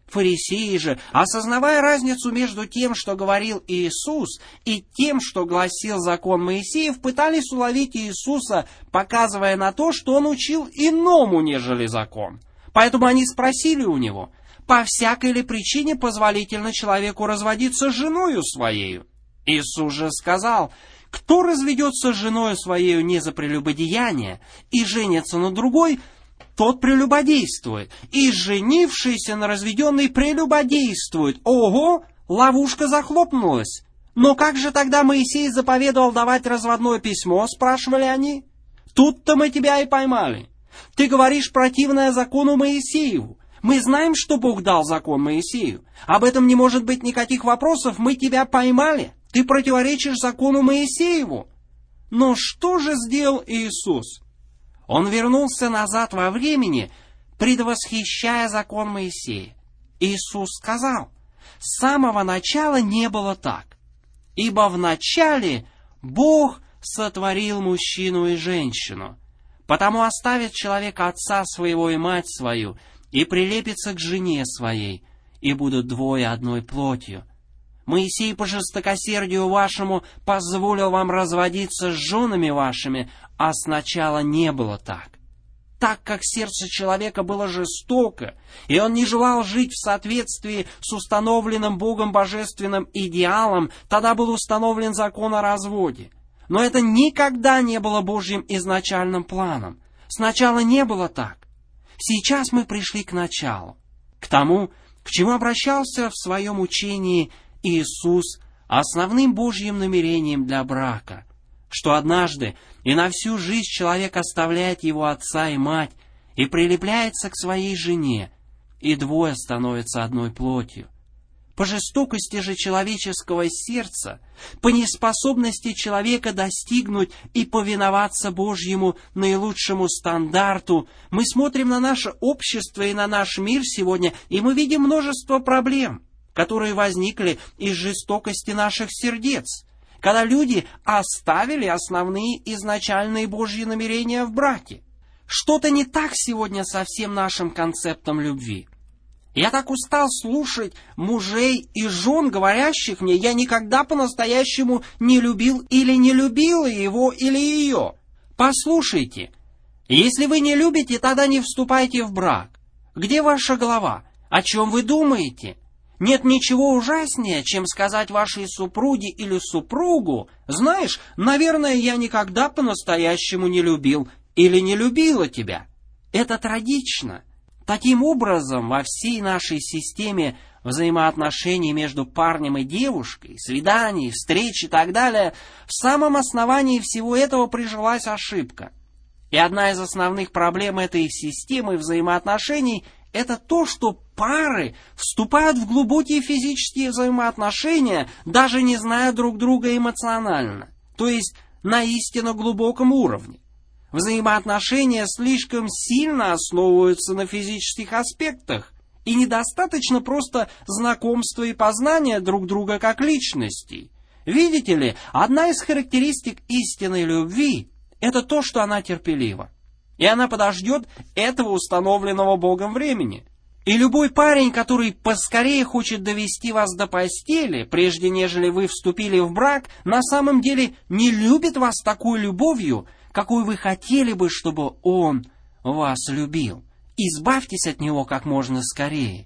Фарисеи же, осознавая разницу между тем, что говорил Иисус, и тем, что гласил закон Моисеев, пытались уловить Иисуса, показывая на то, что он учил иному, нежели закон. Поэтому они спросили у него: по всякой ли причине позволительно человеку разводиться с женою своею? Иисус же сказал: кто разведется с женою своею не за прелюбодеяние и женится на другой, тот прелюбодействует, и женившийся на разведенной прелюбодействует. Ого, ловушка захлопнулась. Но как же тогда Моисей заповедовал давать разводное письмо, спрашивали они. Тут-то мы тебя и поймали. Ты говоришь противное закону Моисееву. Мы знаем, что Бог дал закон Моисею. Об этом не может быть никаких вопросов, мы тебя поймали. Ты противоречишь закону Моисееву. Но что же сделал Иисус? Он вернулся назад во времени, предвосхищая закон Моисея. Иисус сказал: с самого начала не было так. Ибо в начале Бог сотворил мужчину и женщину. Потому оставит человек отца своего и мать свою, и прилепится к жене своей, и будут двое одной плотью. Моисей по жестокосердию вашему позволил вам разводиться с женами вашими, а сначала не было так. Так как сердце человека было жестоко, и он не желал жить в соответствии с установленным Богом божественным идеалом, тогда был установлен закон о разводе. Но это никогда не было Божьим изначальным планом. Сначала не было так. Сейчас мы пришли к началу, к тому, к чему обращался в своем учении Иисус основным Божьим намерением для брака, что однажды и на всю жизнь человек оставляет его отца и мать и прилепляется к своей жене, и двое становятся одной плотью. По жестокости же человеческого сердца, по неспособности человека достигнуть и повиноваться Божьему наилучшему стандарту, мы смотрим на наше общество и на наш мир сегодня, и мы видим множество проблем, которые возникли из жестокости наших сердец, когда люди оставили основные изначальные Божьи намерения в браке. Что-то не так сегодня со всем нашим концептом любви. Я так устал слушать мужей и жен, говорящих мне: я никогда по-настоящему не любил или не любила его или ее. Послушайте, если вы не любите, тогда не вступайте в брак. Где ваша голова? О чем вы думаете? Нет ничего ужаснее, чем сказать вашей супруге или супругу: знаешь, наверное, я никогда по-настоящему не любил или не любила тебя. Это трагично. Таким образом, во всей нашей системе взаимоотношений между парнем и девушкой, свиданий, встреч и так далее, в самом основании всего этого прижилась ошибка. И одна из основных проблем этой системы взаимоотношений – это то, что пары вступают в глубокие физические взаимоотношения, даже не зная друг друга эмоционально, то есть на истинно глубоком уровне. Взаимоотношения слишком сильно основываются на физических аспектах, и недостаточно просто знакомства и познания друг друга как личностей. Видите ли, одна из характеристик истинной любви – это то, что она терпелива. И она подождет этого установленного Богом времени. И любой парень, который поскорее хочет довести вас до постели, прежде нежели вы вступили в брак, на самом деле не любит вас такой любовью, какой вы хотели бы, чтобы он вас любил. Избавьтесь от него как можно скорее.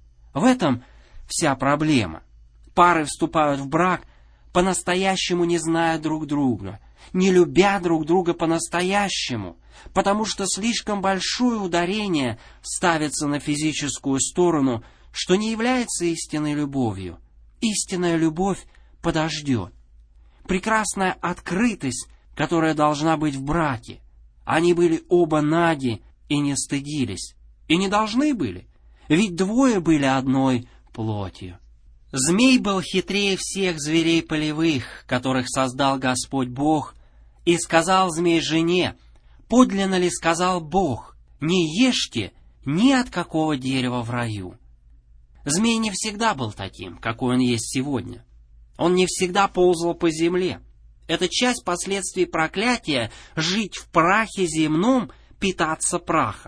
В этом вся проблема. Пары вступают в брак, по-настоящему не зная друг друга, не любя друг друга по-настоящему, потому что слишком большое ударение ставится на физическую сторону, что не является истинной любовью. Истинная любовь подождет. Прекрасная открытость, которая должна быть в браке. Они были оба наги и не стыдились. И не должны были, ведь двое были одной плотью. Змей был хитрее всех зверей полевых, которых создал Господь Бог, и сказал змей жене: подлинно ли сказал Бог, не ешьте ни от какого дерева в раю. Змей не всегда был таким, какой он есть сегодня. Он не всегда ползал по земле. Это часть последствий проклятия — жить в прахе земном, питаться прахом.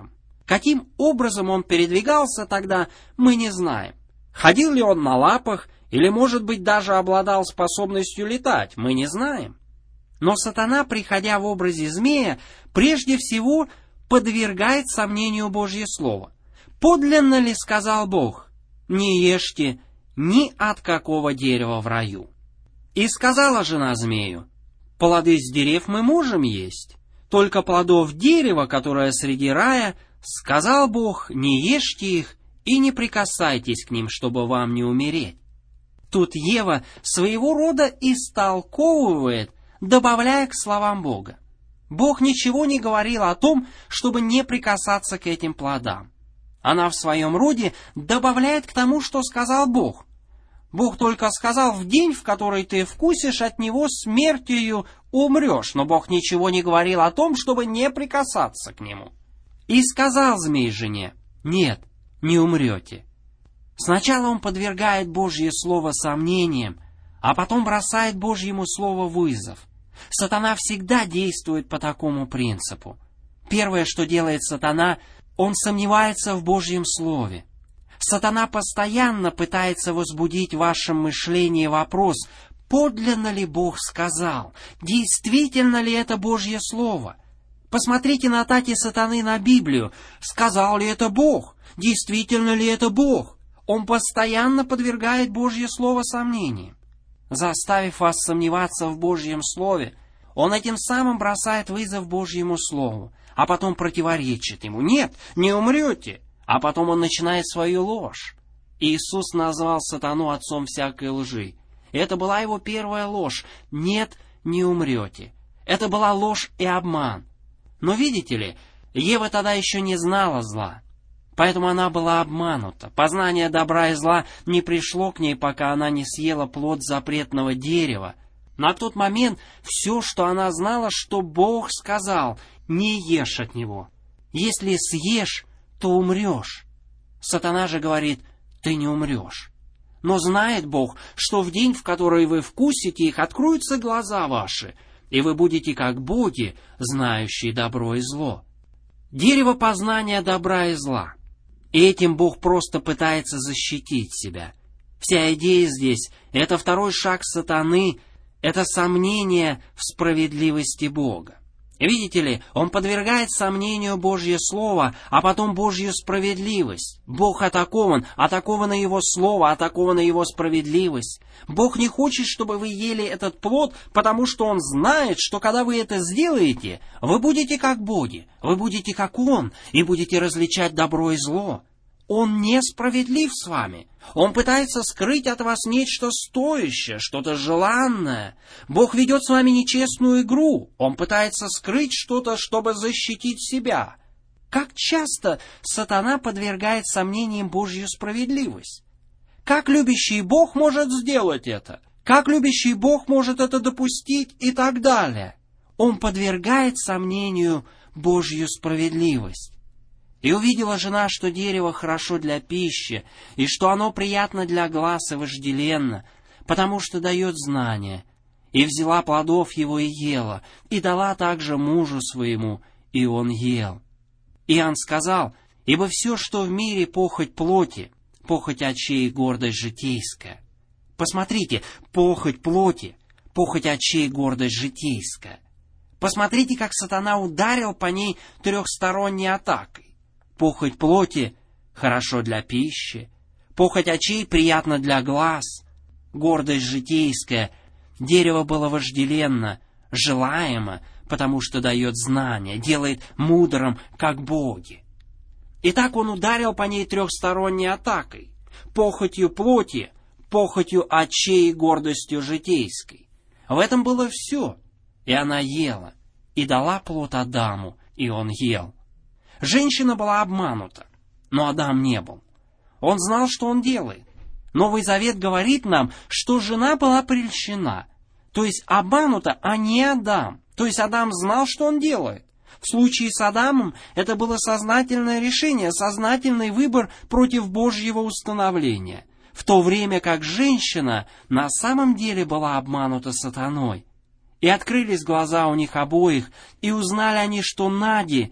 Каким образом он передвигался тогда, мы не знаем. Ходил ли он на лапах, или, может быть, даже обладал способностью летать, мы не знаем. Но сатана, приходя в образе змея, прежде всего подвергает сомнению Божье Слово. «Подлинно ли, сказал Бог, не ешьте ни от какого дерева в раю?» И сказала жена змею: «Плоды с дерев мы можем есть, только плодов дерева, которое среди рая, сказал Бог, не ешьте их и не прикасайтесь к ним, чтобы вам не умереть». Тут Ева своего рода истолковывает, добавляя к словам Бога. Бог ничего не говорил о том, чтобы не прикасаться к этим плодам. Она в своем роде добавляет к тому, что сказал Бог. Бог только сказал: в день, в который ты вкусишь от него, смертью умрешь. Но Бог ничего не говорил о том, чтобы не прикасаться к нему. И сказал змей жене: нет, не умрете. Сначала он подвергает Божье Слово сомнениям, а потом бросает Божьему Слову вызов. Сатана всегда действует по такому принципу. Первое, что делает сатана, он сомневается в Божьем Слове. Сатана постоянно пытается возбудить в вашем мышлении вопрос: подлинно ли Бог сказал? Действительно ли это Божье Слово? Посмотрите на атаки сатаны на Библию. Сказал ли это Бог? Действительно ли это Бог? Он постоянно подвергает Божье Слово сомнениям. Заставив вас сомневаться в Божьем Слове, он этим самым бросает вызов Божьему Слову, а потом противоречит ему: нет, не умрете. А потом он начинает свою ложь. Иисус назвал сатану отцом всякой лжи. И это была его первая ложь: нет, не умрете. Это была ложь и обман. Но видите ли, Ева тогда еще не знала зла. Поэтому она была обманута. Познание добра и зла не пришло к ней, пока она не съела плод запретного дерева. На тот момент все, что она знала, что Бог сказал: не ешь от него. Если съешь, то умрешь. Сатана же говорит: ты не умрешь. Но знает Бог, что в день, в который вы вкусите их, откроются глаза ваши, и вы будете как боги, знающие добро и зло. Дерево познания добра и зла. И этим Бог просто пытается защитить себя. Вся идея здесь — это второй шаг сатаны, это сомнение в справедливости Бога. Видите ли, он подвергает сомнению Божье Слово, а потом Божью справедливость. Бог атакован, атаковано Его Слово, атакована Его справедливость. Бог не хочет, чтобы вы ели этот плод, потому что Он знает, что когда вы это сделаете, вы будете как боги, вы будете как Он, и будете различать добро и зло. Он несправедлив с вами. Он пытается скрыть от вас нечто стоящее, что-то желанное. Бог ведет с вами нечестную игру. Он пытается скрыть что-то, чтобы защитить себя. Как часто сатана подвергает сомнениям Божью справедливость? Как любящий Бог может сделать это? Как любящий Бог может это допустить и так далее? Он подвергает сомнению Божью справедливость. И увидела жена, что дерево хорошо для пищи, и что оно приятно для глаз и вожделенно, потому что дает знание. И взяла плодов его и ела, и дала также мужу своему, и он ел. Иоанн сказал: ибо все, что в мире похоть плоти, похоть очей и гордость житейская. Посмотрите, похоть плоти, похоть очей и гордость житейская. Посмотрите, как сатана ударил по ней трехсторонней атакой. Похоть плоти хорошо для пищи, похоть очей приятно для глаз, гордость житейская, дерево было вожделенно, желаемо, потому что дает знания, делает мудрым, как боги. Итак, он ударил по ней трехсторонней атакой, похотью плоти, похотью очей и гордостью житейской. В этом было все, и она ела, и дала плод Адаму, и он ел. Женщина была обманута, но Адам не был. Он знал, что он делает. Новый Завет говорит нам, что жена была прельщена, то есть обманута, а не Адам. То есть Адам знал, что он делает. В случае с Адамом это было сознательное решение, сознательный выбор против Божьего установления, в то время как женщина на самом деле была обманута сатаной. И открылись глаза у них обоих, и узнали они, что нади,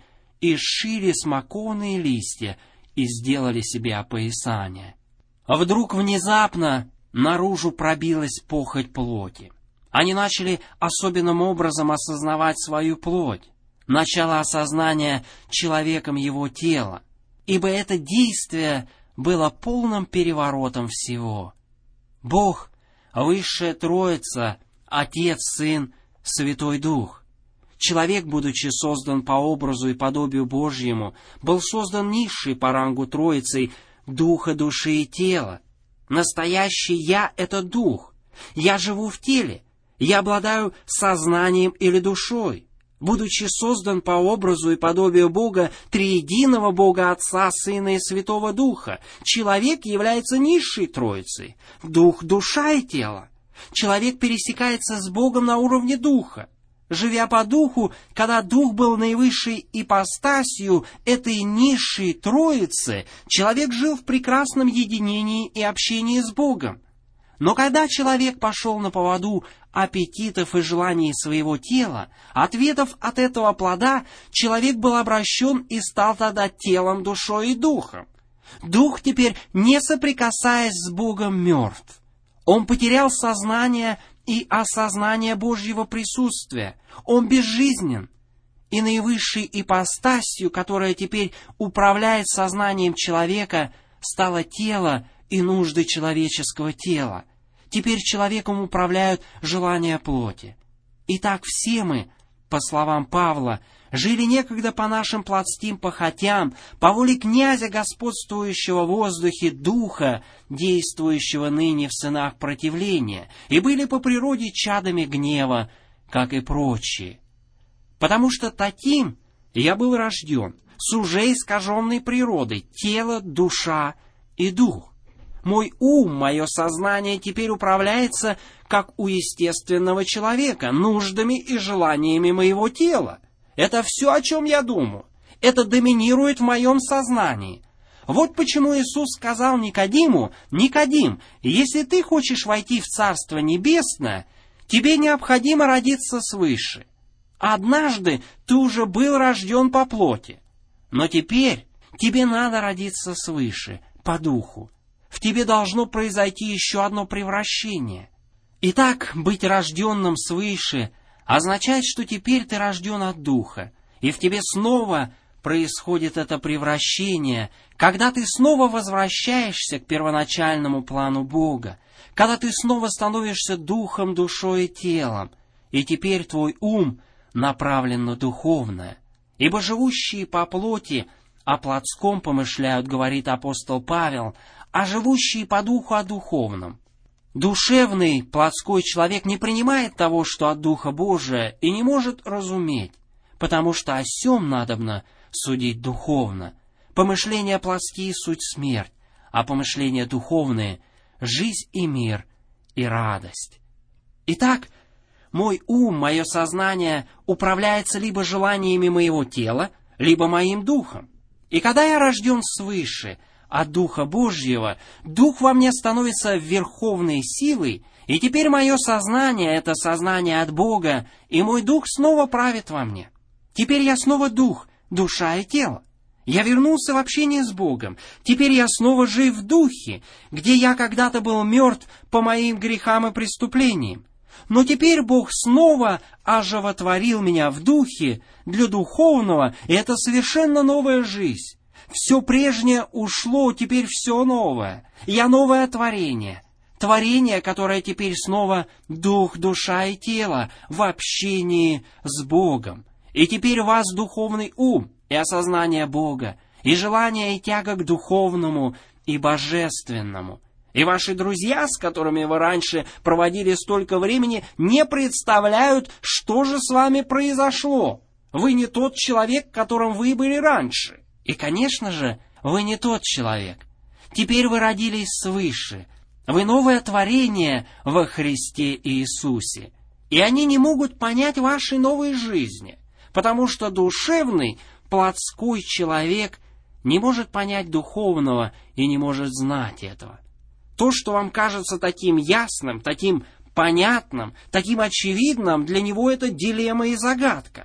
и сшили смоковные листья и сделали себе опоясание. Вдруг внезапно наружу пробилась похоть плоти. Они начали особенным образом осознавать свою плоть, начало осознания человеком его тела, ибо это действие было полным переворотом всего. Бог, Высшая Троица, Отец, Сын, Святой Дух. Человек, будучи создан по образу и подобию Божьему, был создан низший по рангу Троицей духа, души и тела. Настоящий «я» — это дух. Я живу в теле. Я обладаю сознанием или душой. Будучи создан по образу и подобию Бога, триединого Бога Отца, Сына и Святого Духа, человек является низшей Троицей. Дух, душа и тело. Человек пересекается с Богом на уровне духа. Живя по духу, когда дух был наивысшей ипостасью этой низшей Троицы, человек жил в прекрасном единении и общении с Богом. Но когда человек пошел на поводу аппетитов и желаний своего тела, ответов от этого плода, человек был обращен и стал тогда телом, душой и духом. Дух теперь, не соприкасаясь с Богом, мертв. Он потерял сознание и осознание Божьего присутствия. Он безжизнен. И наивысшей ипостасью, которая теперь управляет сознанием человека, стало тело и нужды человеческого тела. Теперь человеком управляют желания плоти. Итак, все мы, по словам Павла, жили некогда по нашим плотским похотям, по воле князя, господствующего в воздухе духа, действующего ныне в сынах противления, и были по природе чадами гнева, как и прочие. Потому что таким я был рожден, с уже искаженной природой, тело, душа и дух. Мой ум, мое сознание теперь управляется, как у естественного человека, нуждами и желаниями моего тела. Это все, о чем я думаю. Это доминирует в моем сознании. Вот почему Иисус сказал Никодиму: «Никодим, если ты хочешь войти в Царство Небесное, тебе необходимо родиться свыше. Однажды ты уже был рожден по плоти, но теперь тебе надо родиться свыше, по духу. В тебе должно произойти еще одно превращение. Итак, быть рожденным свыше означает, что теперь ты рожден от Духа, и в тебе снова происходит это превращение, когда ты снова возвращаешься к первоначальному плану Бога, когда ты снова становишься духом, душой и телом, и теперь твой ум направлен на духовное. Ибо живущие по плоти о плотском помышляют, говорит апостол Павел, а живущие по духу о духовном. Душевный, плотской человек не принимает того, что от Духа Божия, и не может разуметь, потому что о сем надобно судить духовно. Помышления плотские — суть смерть, а помышления духовные — жизнь и мир и радость. Итак, мой ум, мое сознание управляется либо желаниями моего тела, либо моим духом. И когда я рожден свыше, от Духа Божьего, Дух во мне становится верховной силой, и теперь мое сознание — это сознание от Бога, и мой Дух снова правит во мне. Теперь я снова Дух, душа и тело. Я вернулся в общение с Богом. Теперь я снова жив в Духе, где я когда-то был мертв по моим грехам и преступлениям. Но теперь Бог снова оживотворил меня в Духе для духовного, и это совершенно новая жизнь. Все прежнее ушло, теперь все новое. Я новое творение. Творение, которое теперь снова дух, душа и тело в общении с Богом. И теперь у вас духовный ум и осознание Бога, и желание и тяга к духовному и божественному. И ваши друзья, с которыми вы раньше проводили столько времени, не представляют, что же с вами произошло. Вы не тот человек, которым вы были раньше. И, конечно же, вы не тот человек. Теперь вы родились свыше. Вы новое творение во Христе Иисусе. И они не могут понять вашей новой жизни, потому что душевный, плотской человек не может понять духовного и не может знать этого. То, что вам кажется таким ясным, таким понятным, таким очевидным, для него это дилемма и загадка.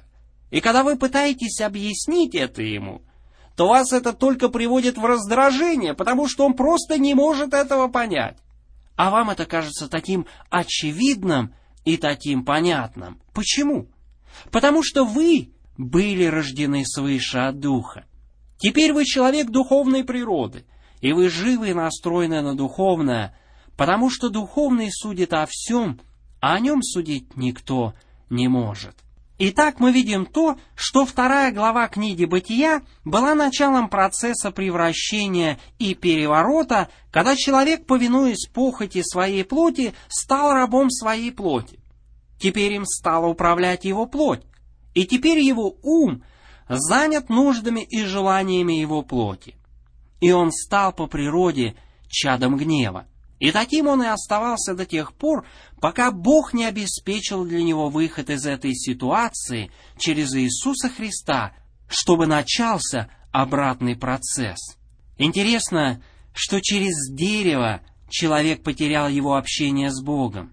И когда вы пытаетесь объяснить это ему, то вас это только приводит в раздражение, потому что он просто не может этого понять. А вам это кажется таким очевидным и таким понятным. Почему? Потому что вы были рождены свыше от Духа. Теперь вы человек духовной природы, и вы живы и настроены на духовное, потому что духовный судит о всем, а о нем судить никто не может. Итак, мы видим то, что вторая глава книги «Бытия» была началом процесса превращения и переворота, когда человек, повинуясь похоти своей плоти, стал рабом своей плоти. Теперь им стала управлять его плоть, и теперь его ум занят нуждами и желаниями его плоти. И он стал по природе чадом гнева. И таким он и оставался до тех пор, пока Бог не обеспечил для него выход из этой ситуации через Иисуса Христа, чтобы начался обратный процесс. Интересно, что через дерево человек потерял его общение с Богом.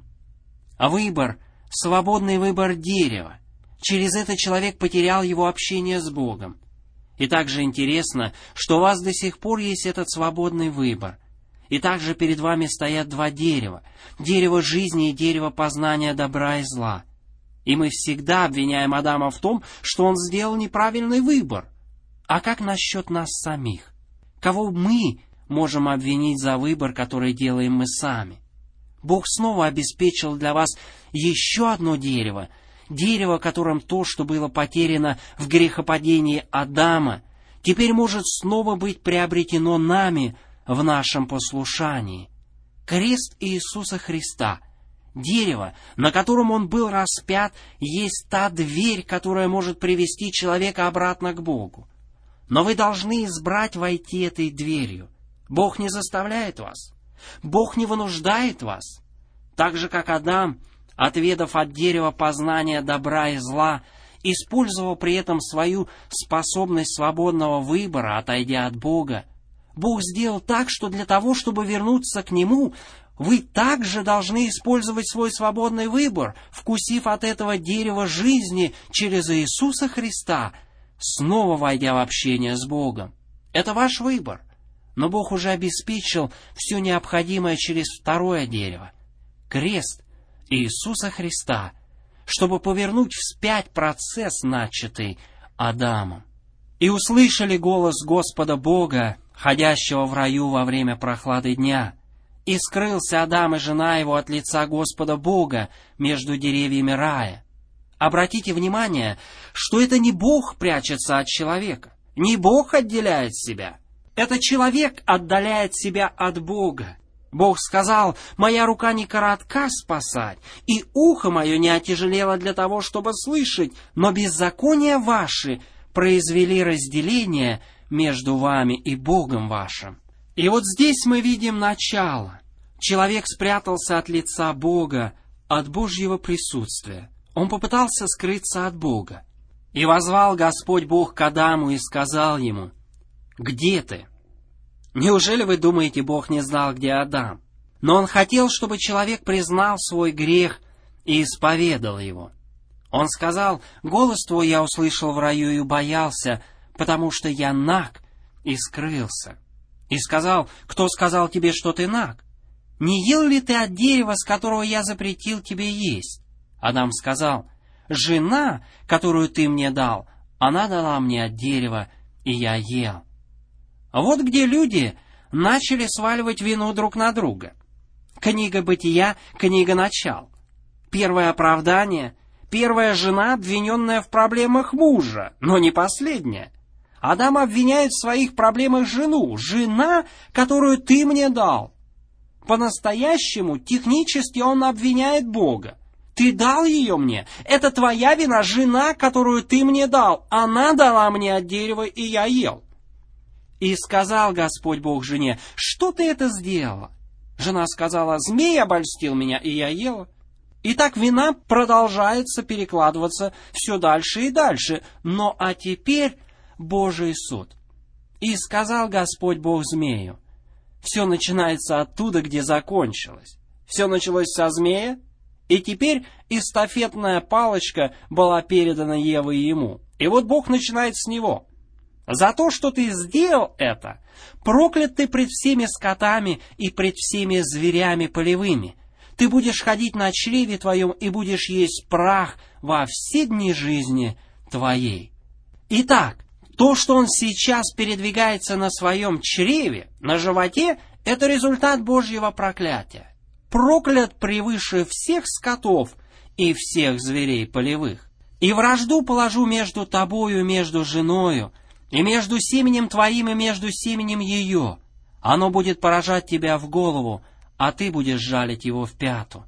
А выбор, свободный выбор дерева, через это человек потерял его общение с Богом. И также интересно, что у вас до сих пор есть этот свободный выбор. И также перед вами стоят два дерева. Дерево жизни и дерево познания добра и зла. И мы всегда обвиняем Адама в том, что он сделал неправильный выбор. А как насчет нас самих? Кого мы можем обвинить за выбор, который делаем мы сами? Бог снова обеспечил для вас еще одно дерево. Дерево, которым то, что было потеряно в грехопадении Адама, теперь может снова быть приобретено нами в нашем послушании. Крест Иисуса Христа, дерево, на котором Он был распят, есть та дверь, которая может привести человека обратно к Богу. Но вы должны избрать войти этой дверью. Бог не заставляет вас. Бог не вынуждает вас. Так же, как Адам, отведав от дерева познания добра и зла, использовал при этом свою способность свободного выбора, отойдя от Бога, Бог сделал так, что для того, чтобы вернуться к Нему, вы также должны использовать свой свободный выбор, вкусив от этого дерева жизни через Иисуса Христа, снова войдя в общение с Богом. Это ваш выбор. Но Бог уже обеспечил все необходимое через второе дерево — крест Иисуса Христа, чтобы повернуть вспять процесс, начатый Адамом. «И услышали голос Господа Бога, ходящего в раю во время прохлады дня. И скрылся Адам и жена его от лица Господа Бога между деревьями рая». Обратите внимание, что это не Бог прячется от человека, не Бог отделяет себя. Это человек отдаляет себя от Бога. Бог сказал: «Моя рука не коротка спасать, и ухо мое не отяжелело для того, чтобы слышать, но беззакония ваши произвели разделение между вами и Богом вашим». И вот здесь мы видим начало. Человек спрятался от лица Бога, от Божьего присутствия. Он попытался скрыться от Бога. «И воззвал Господь Бог к Адаму и сказал ему: где ты?» Неужели вы думаете, Бог не знал, где Адам? Но Он хотел, чтобы человек признал свой грех и исповедал его. Он сказал: «Голос твой я услышал в раю и боялся, потому что я наг и скрылся». И сказал: «Кто сказал тебе, что ты наг? Не ел ли ты от дерева, с которого я запретил тебе есть?» Адам сказал: «Жена, которую ты мне дал, она дала мне от дерева, и я ел». Вот где люди начали сваливать вину друг на друга. Книга Бытия, книга Начал. Первое оправдание, первая жена, обвиненная в проблемах мужа, но не последняя. Адам обвиняет в своих проблемах жену, жена, которую ты мне дал. По-настоящему, технически он обвиняет Бога. Ты дал ее мне, это твоя вина, жена, которую ты мне дал, она дала мне от дерева, и я ел. И сказал Господь Бог жене: что ты это сделала? Жена сказала: змей обольстил меня, и я ела. И так вина продолжается перекладываться все дальше и дальше. Но а теперь Божий суд. И сказал Господь Бог змею. Все начинается оттуда, где закончилось. Все началось со змея, и теперь эстафетная палочка была передана Евой ему. И вот Бог начинает с него. За то, что ты сделал это, проклят ты пред всеми скотами и пред всеми зверями полевыми. Ты будешь ходить на чреве твоем и будешь есть прах во все дни жизни твоей. Итак, то, что он сейчас передвигается на своем чреве, на животе, это результат Божьего проклятия. Проклят превыше всех скотов и всех зверей полевых. И вражду положу между тобою, между женою, и между семенем твоим, и между семенем ее. Оно будет поражать тебя в голову, а ты будешь жалить его в пяту.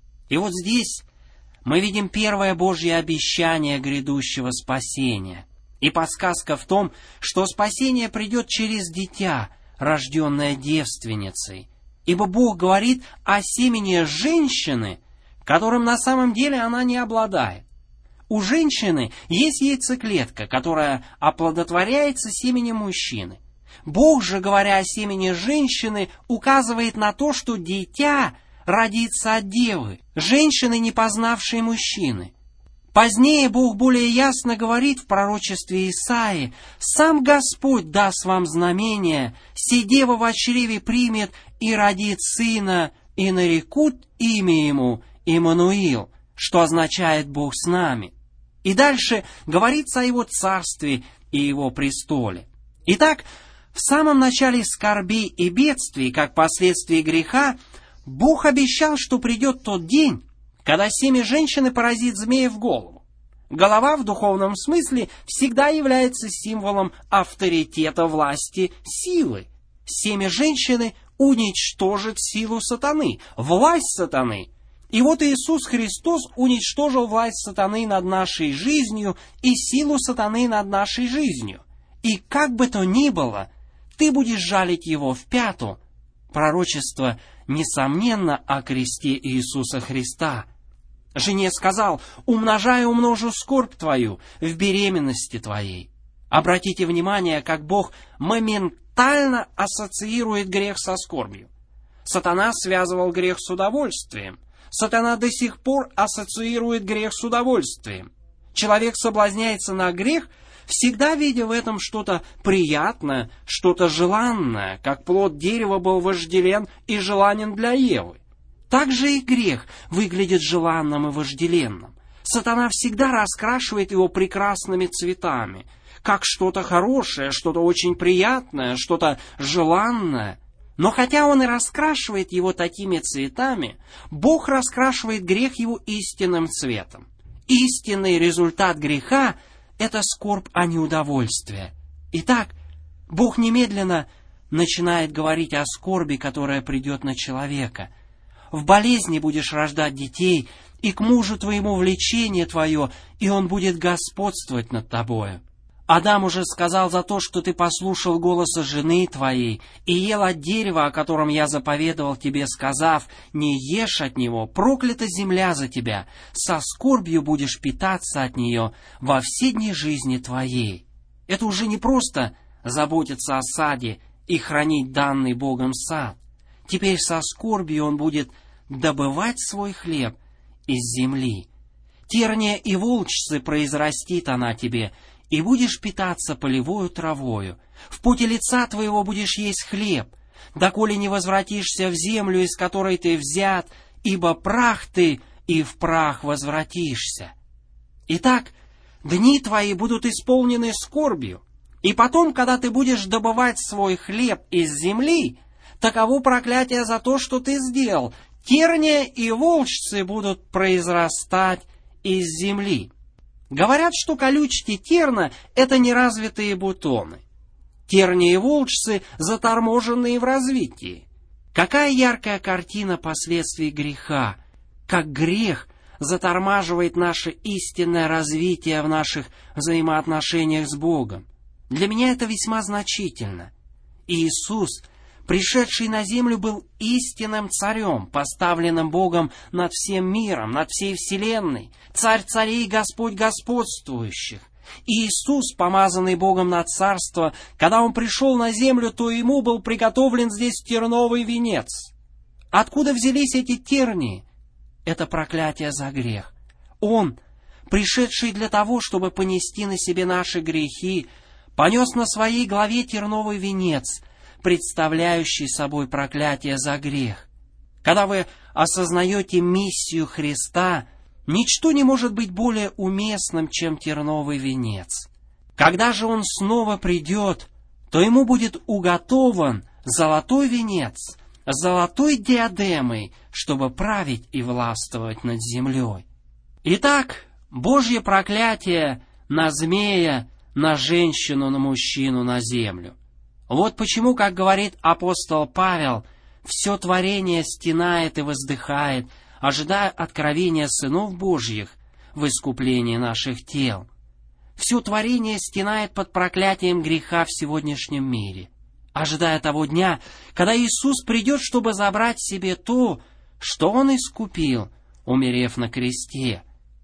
И вот здесь мы видим первое Божье обещание грядущего спасения. И подсказка в том, что спасение придет через дитя, рожденное девственницей. Ибо Бог говорит о семени женщины, которым на самом деле она не обладает. У женщины есть яйцеклетка, которая оплодотворяется семенем мужчины. Бог же, говоря о семени женщины, указывает на то, что дитя родится от девы, женщины, не познавшей мужчины. Позднее Бог более ясно говорит в пророчестве Исаии: «Сам Господь даст вам знамение, се дева во чреве примет и родит сына, и нарекут имя ему Иммануил», что означает «Бог с нами». И дальше говорится о его царстве и его престоле. Итак, в самом начале скорбей и бедствий, как последствий греха, Бог обещал, что придет тот день, когда семя женщины поразит змея в голову. Голова в духовном смысле всегда является символом авторитета, власти, силы. Семя женщины уничтожит силу сатаны, власть сатаны. И вот Иисус Христос уничтожил власть сатаны над нашей жизнью и силу сатаны над нашей жизнью. И как бы то ни было, ты будешь жалить его в пяту. Пророчество, несомненно, о кресте Иисуса Христа. Жене сказал: «Умножай, умножу скорбь твою в беременности твоей». Обратите внимание, как Бог моментально ассоциирует грех со скорбью. Сатана связывал грех с удовольствием. Сатана до сих пор ассоциирует грех с удовольствием. Человек соблазняется на грех, всегда видя в этом что-то приятное, что-то желанное, как плод дерева был вожделен и желанен для Евы. Так же и грех выглядит желанным и вожделенным. Сатана всегда раскрашивает его прекрасными цветами, как что-то хорошее, что-то очень приятное, что-то желанное. Но хотя он и раскрашивает его такими цветами, Бог раскрашивает грех его истинным цветом. Истинный результат греха — это скорбь, а не удовольствие. Итак, Бог немедленно начинает говорить о скорби, которая придет на человека. В болезни будешь рождать детей, и к мужу твоему влечение твое, и он будет господствовать над тобою. Адам уже сказал: за то, что ты послушал голоса жены твоей и ел от дерева, о котором я заповедовал тебе, сказав: не ешь от него, проклята земля за тебя, со скорбью будешь питаться от нее во все дни жизни твоей. Это уже не просто заботиться о саде и хранить данный Богом сад. Теперь со скорбью он будет добывать свой хлеб из земли. Терния и волчцы произрастит она тебе, и будешь питаться полевою травою. В поте лица твоего будешь есть хлеб, доколе не возвратишься в землю, из которой ты взят, ибо прах ты, и в прах возвратишься. Итак, дни твои будут исполнены скорбью, и потом, когда ты будешь добывать свой хлеб из земли, таково проклятие за то, что ты сделал. Терния и волчцы будут произрастать из земли. Говорят, что колючки терна — это неразвитые бутоны. Терния и волчцы заторможенные в развитии. Какая яркая картина последствий греха! Как грех затормаживает наше истинное развитие в наших взаимоотношениях с Богом. Для меня это весьма значительно. Иисус, пришедший на землю, был истинным царем, поставленным Богом над всем миром, над всей вселенной, царь царей и Господь господствующих. Иисус, помазанный Богом на царство, когда Он пришел на землю, то Ему был приготовлен здесь терновый венец. Откуда взялись эти тернии? Это проклятие за грех. Он, пришедший для того, чтобы понести на себе наши грехи, понес на своей голове терновый венец, представляющий собой проклятие за грех. Когда вы осознаете миссию Христа, ничто не может быть более уместным, чем терновый венец. Когда же Он снова придет, то Ему будет уготован золотой венец с золотой диадемой, чтобы править и властвовать над землей. Итак, Божье проклятие на змея, на женщину, на мужчину, на землю. Вот почему, как говорит апостол Павел, все творение стенает и воздыхает, ожидая откровения сынов Божьих в искуплении наших тел. Все творение стенает под проклятием греха в сегодняшнем мире, ожидая того дня, когда Иисус придет, чтобы забрать себе то, что Он искупил, умерев на кресте.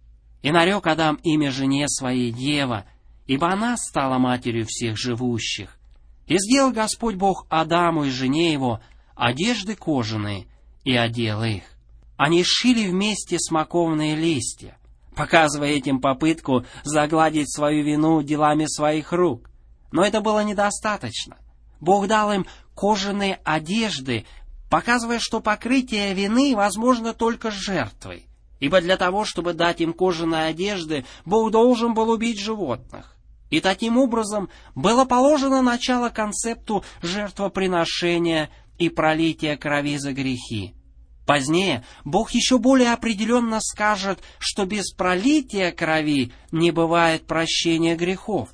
И нарек Адам имя жене своей Ева, ибо она стала матерью всех живущих. И сделал Господь Бог Адаму и жене его одежды кожаные, и одел их. Они шили вместе смоковные листья, показывая этим попытку загладить свою вину делами своих рук. Но это было недостаточно. Бог дал им кожаные одежды, показывая, что покрытие вины возможно только с жертвой. Ибо для того, чтобы дать им кожаные одежды, Бог должен был убить животных. И таким образом было положено начало концепту жертвоприношения и пролития крови за грехи. Позднее Бог еще более определенно скажет, что без пролития крови не бывает прощения грехов.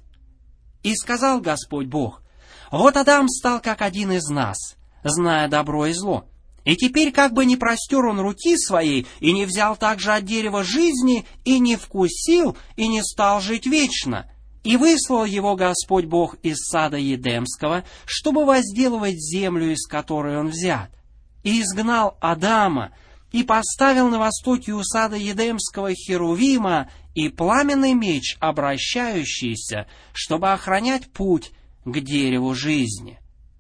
И сказал Господь Бог: «Вот Адам стал как один из нас, зная добро и зло. И теперь как бы не простер он руки своей, и не взял также от дерева жизни, и не вкусил, и не стал жить вечно. И выслал его Господь Бог из сада Едемского, чтобы возделывать землю, из которой он взят. И изгнал Адама, и поставил на востоке у сада Едемского херувима и пламенный меч, обращающийся, чтобы охранять путь к дереву жизни».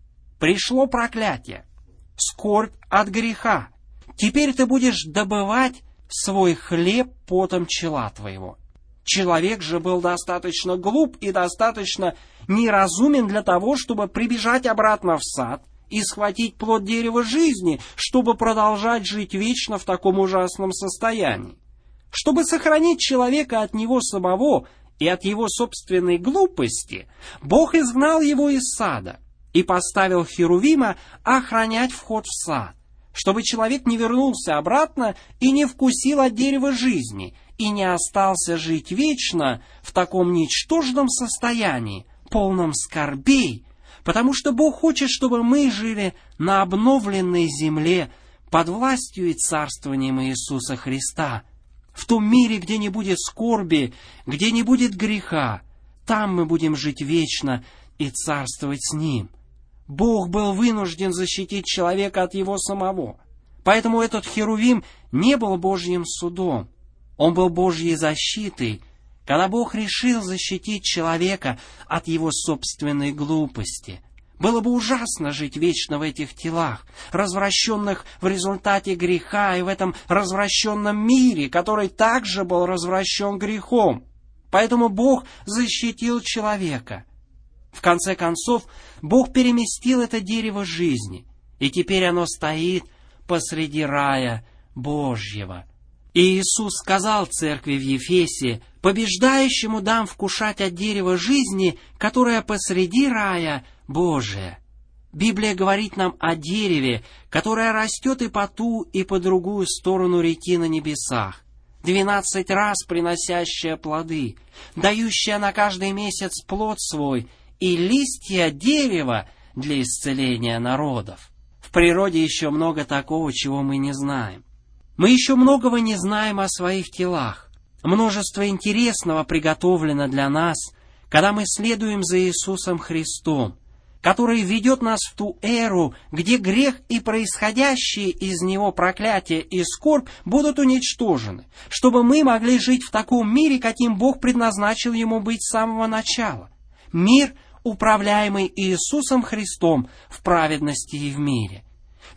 Пришло проклятие, скорбь от греха. Теперь ты будешь добывать свой хлеб потом чела твоего. Человек же был достаточно глуп и достаточно неразумен для того, чтобы прибежать обратно в сад и схватить плод дерева жизни, чтобы продолжать жить вечно в таком ужасном состоянии. Чтобы сохранить человека от него самого и от его собственной глупости, Бог изгнал его из сада и поставил херувима охранять вход в сад, чтобы человек не вернулся обратно и не вкусил от дерева жизни, и не остался жить вечно в таком ничтожном состоянии, полном скорбей, потому что Бог хочет, чтобы мы жили на обновленной земле под властью и царствованием Иисуса Христа, в том мире, где не будет скорби, где не будет греха. Там мы будем жить вечно и царствовать с Ним. Бог был вынужден защитить человека от его самого. Поэтому этот херувим не был Божьим судом. Он был Божьей защитой, когда Бог решил защитить человека от его собственной глупости. Было бы ужасно жить вечно в этих телах, развращенных в результате греха, и в этом развращенном мире, который также был развращен грехом. Поэтому Бог защитил человека. В конце концов, Бог переместил это дерево жизни, и теперь оно стоит посреди рая Божьего. И Иисус сказал церкви в Ефесе: «Побеждающему дам вкушать от дерева жизни, которое посреди рая Божия». Библия говорит нам о дереве, которое растет и по ту, и по другую сторону реки на небесах, двенадцать раз приносящее плоды, дающее на каждый месяц плод свой, и листья дерева для исцеления народов. В природе еще много такого, чего мы не знаем. Мы еще многого не знаем о своих телах. Множество интересного приготовлено для нас, когда мы следуем за Иисусом Христом, который ведет нас в ту эру, где грех и происходящие из него проклятие и скорбь будут уничтожены, чтобы мы могли жить в таком мире, каким Бог предназначил ему быть с самого начала. Мир, управляемый Иисусом Христом в праведности и в мире.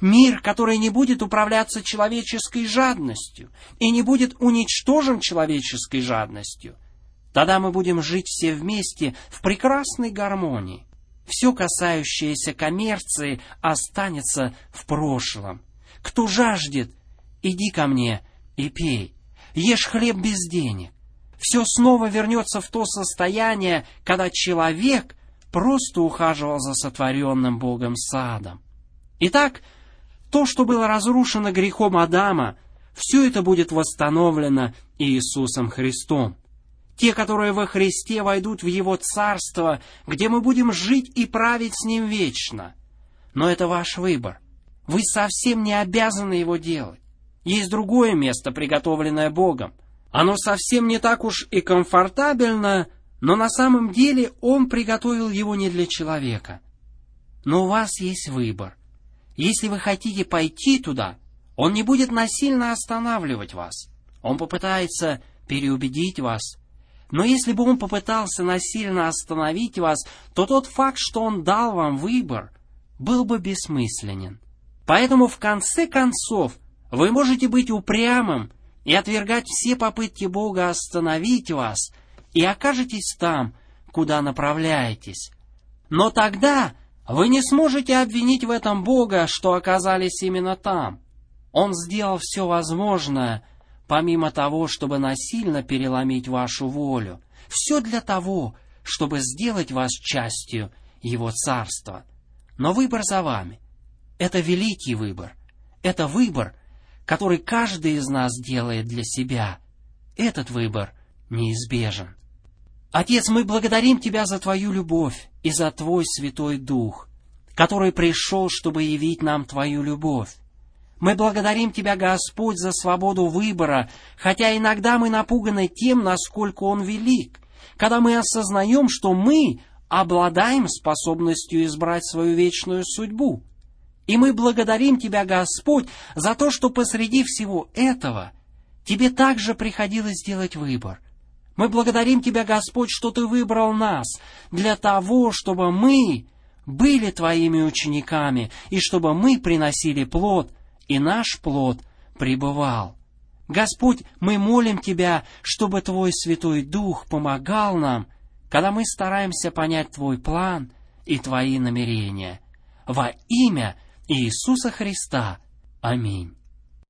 Мир, который не будет управляться человеческой жадностью и не будет уничтожен человеческой жадностью. Тогда мы будем жить все вместе в прекрасной гармонии. Все, касающееся коммерции, останется в прошлом. Кто жаждет, иди ко мне и пей. Ешь хлеб без денег. Все снова вернется в то состояние, когда человек просто ухаживал за сотворенным Богом садом. Итак, то, что было разрушено грехом Адама, все это будет восстановлено Иисусом Христом. Те, которые во Христе войдут в Его Царство, где мы будем жить и править с Ним вечно. Но это ваш выбор. Вы совсем не обязаны его делать. Есть другое место, приготовленное Богом. Оно совсем не так уж и комфортабельно, но на самом деле Он приготовил его не для человека. Но у вас есть выбор. Если вы хотите пойти туда, Он не будет насильно останавливать вас. Он попытается переубедить вас. Но если бы Он попытался насильно остановить вас, то тот факт, что Он дал вам выбор, был бы бессмысленен. Поэтому в конце концов вы можете быть упрямым и отвергать все попытки Бога остановить вас, и окажетесь там, куда направляетесь. Но тогда вы не сможете обвинить в этом Бога, что оказались именно там. Он сделал все возможное, помимо того, чтобы насильно переломить вашу волю. Все для того, чтобы сделать вас частью Его Царства. Но выбор за вами. Это великий выбор. Это выбор, который каждый из нас делает для себя. Этот выбор неизбежен. Отец, мы благодарим Тебя за Твою любовь и за Твой Святой Дух, который пришел, чтобы явить нам Твою любовь. Мы благодарим Тебя, Господь, за свободу выбора, хотя иногда мы напуганы тем, насколько Он велик, когда мы осознаем, что мы обладаем способностью избрать свою вечную судьбу. И мы благодарим Тебя, Господь, за то, что посреди всего этого Тебе также приходилось делать выбор. Мы благодарим Тебя, Господь, что Ты выбрал нас для того, чтобы мы были Твоими учениками, и чтобы мы приносили плод, и наш плод пребывал. Господь, мы молим Тебя, чтобы Твой Святой Дух помогал нам, когда мы стараемся понять Твой план и Твои намерения. Во имя Иисуса Христа. Аминь.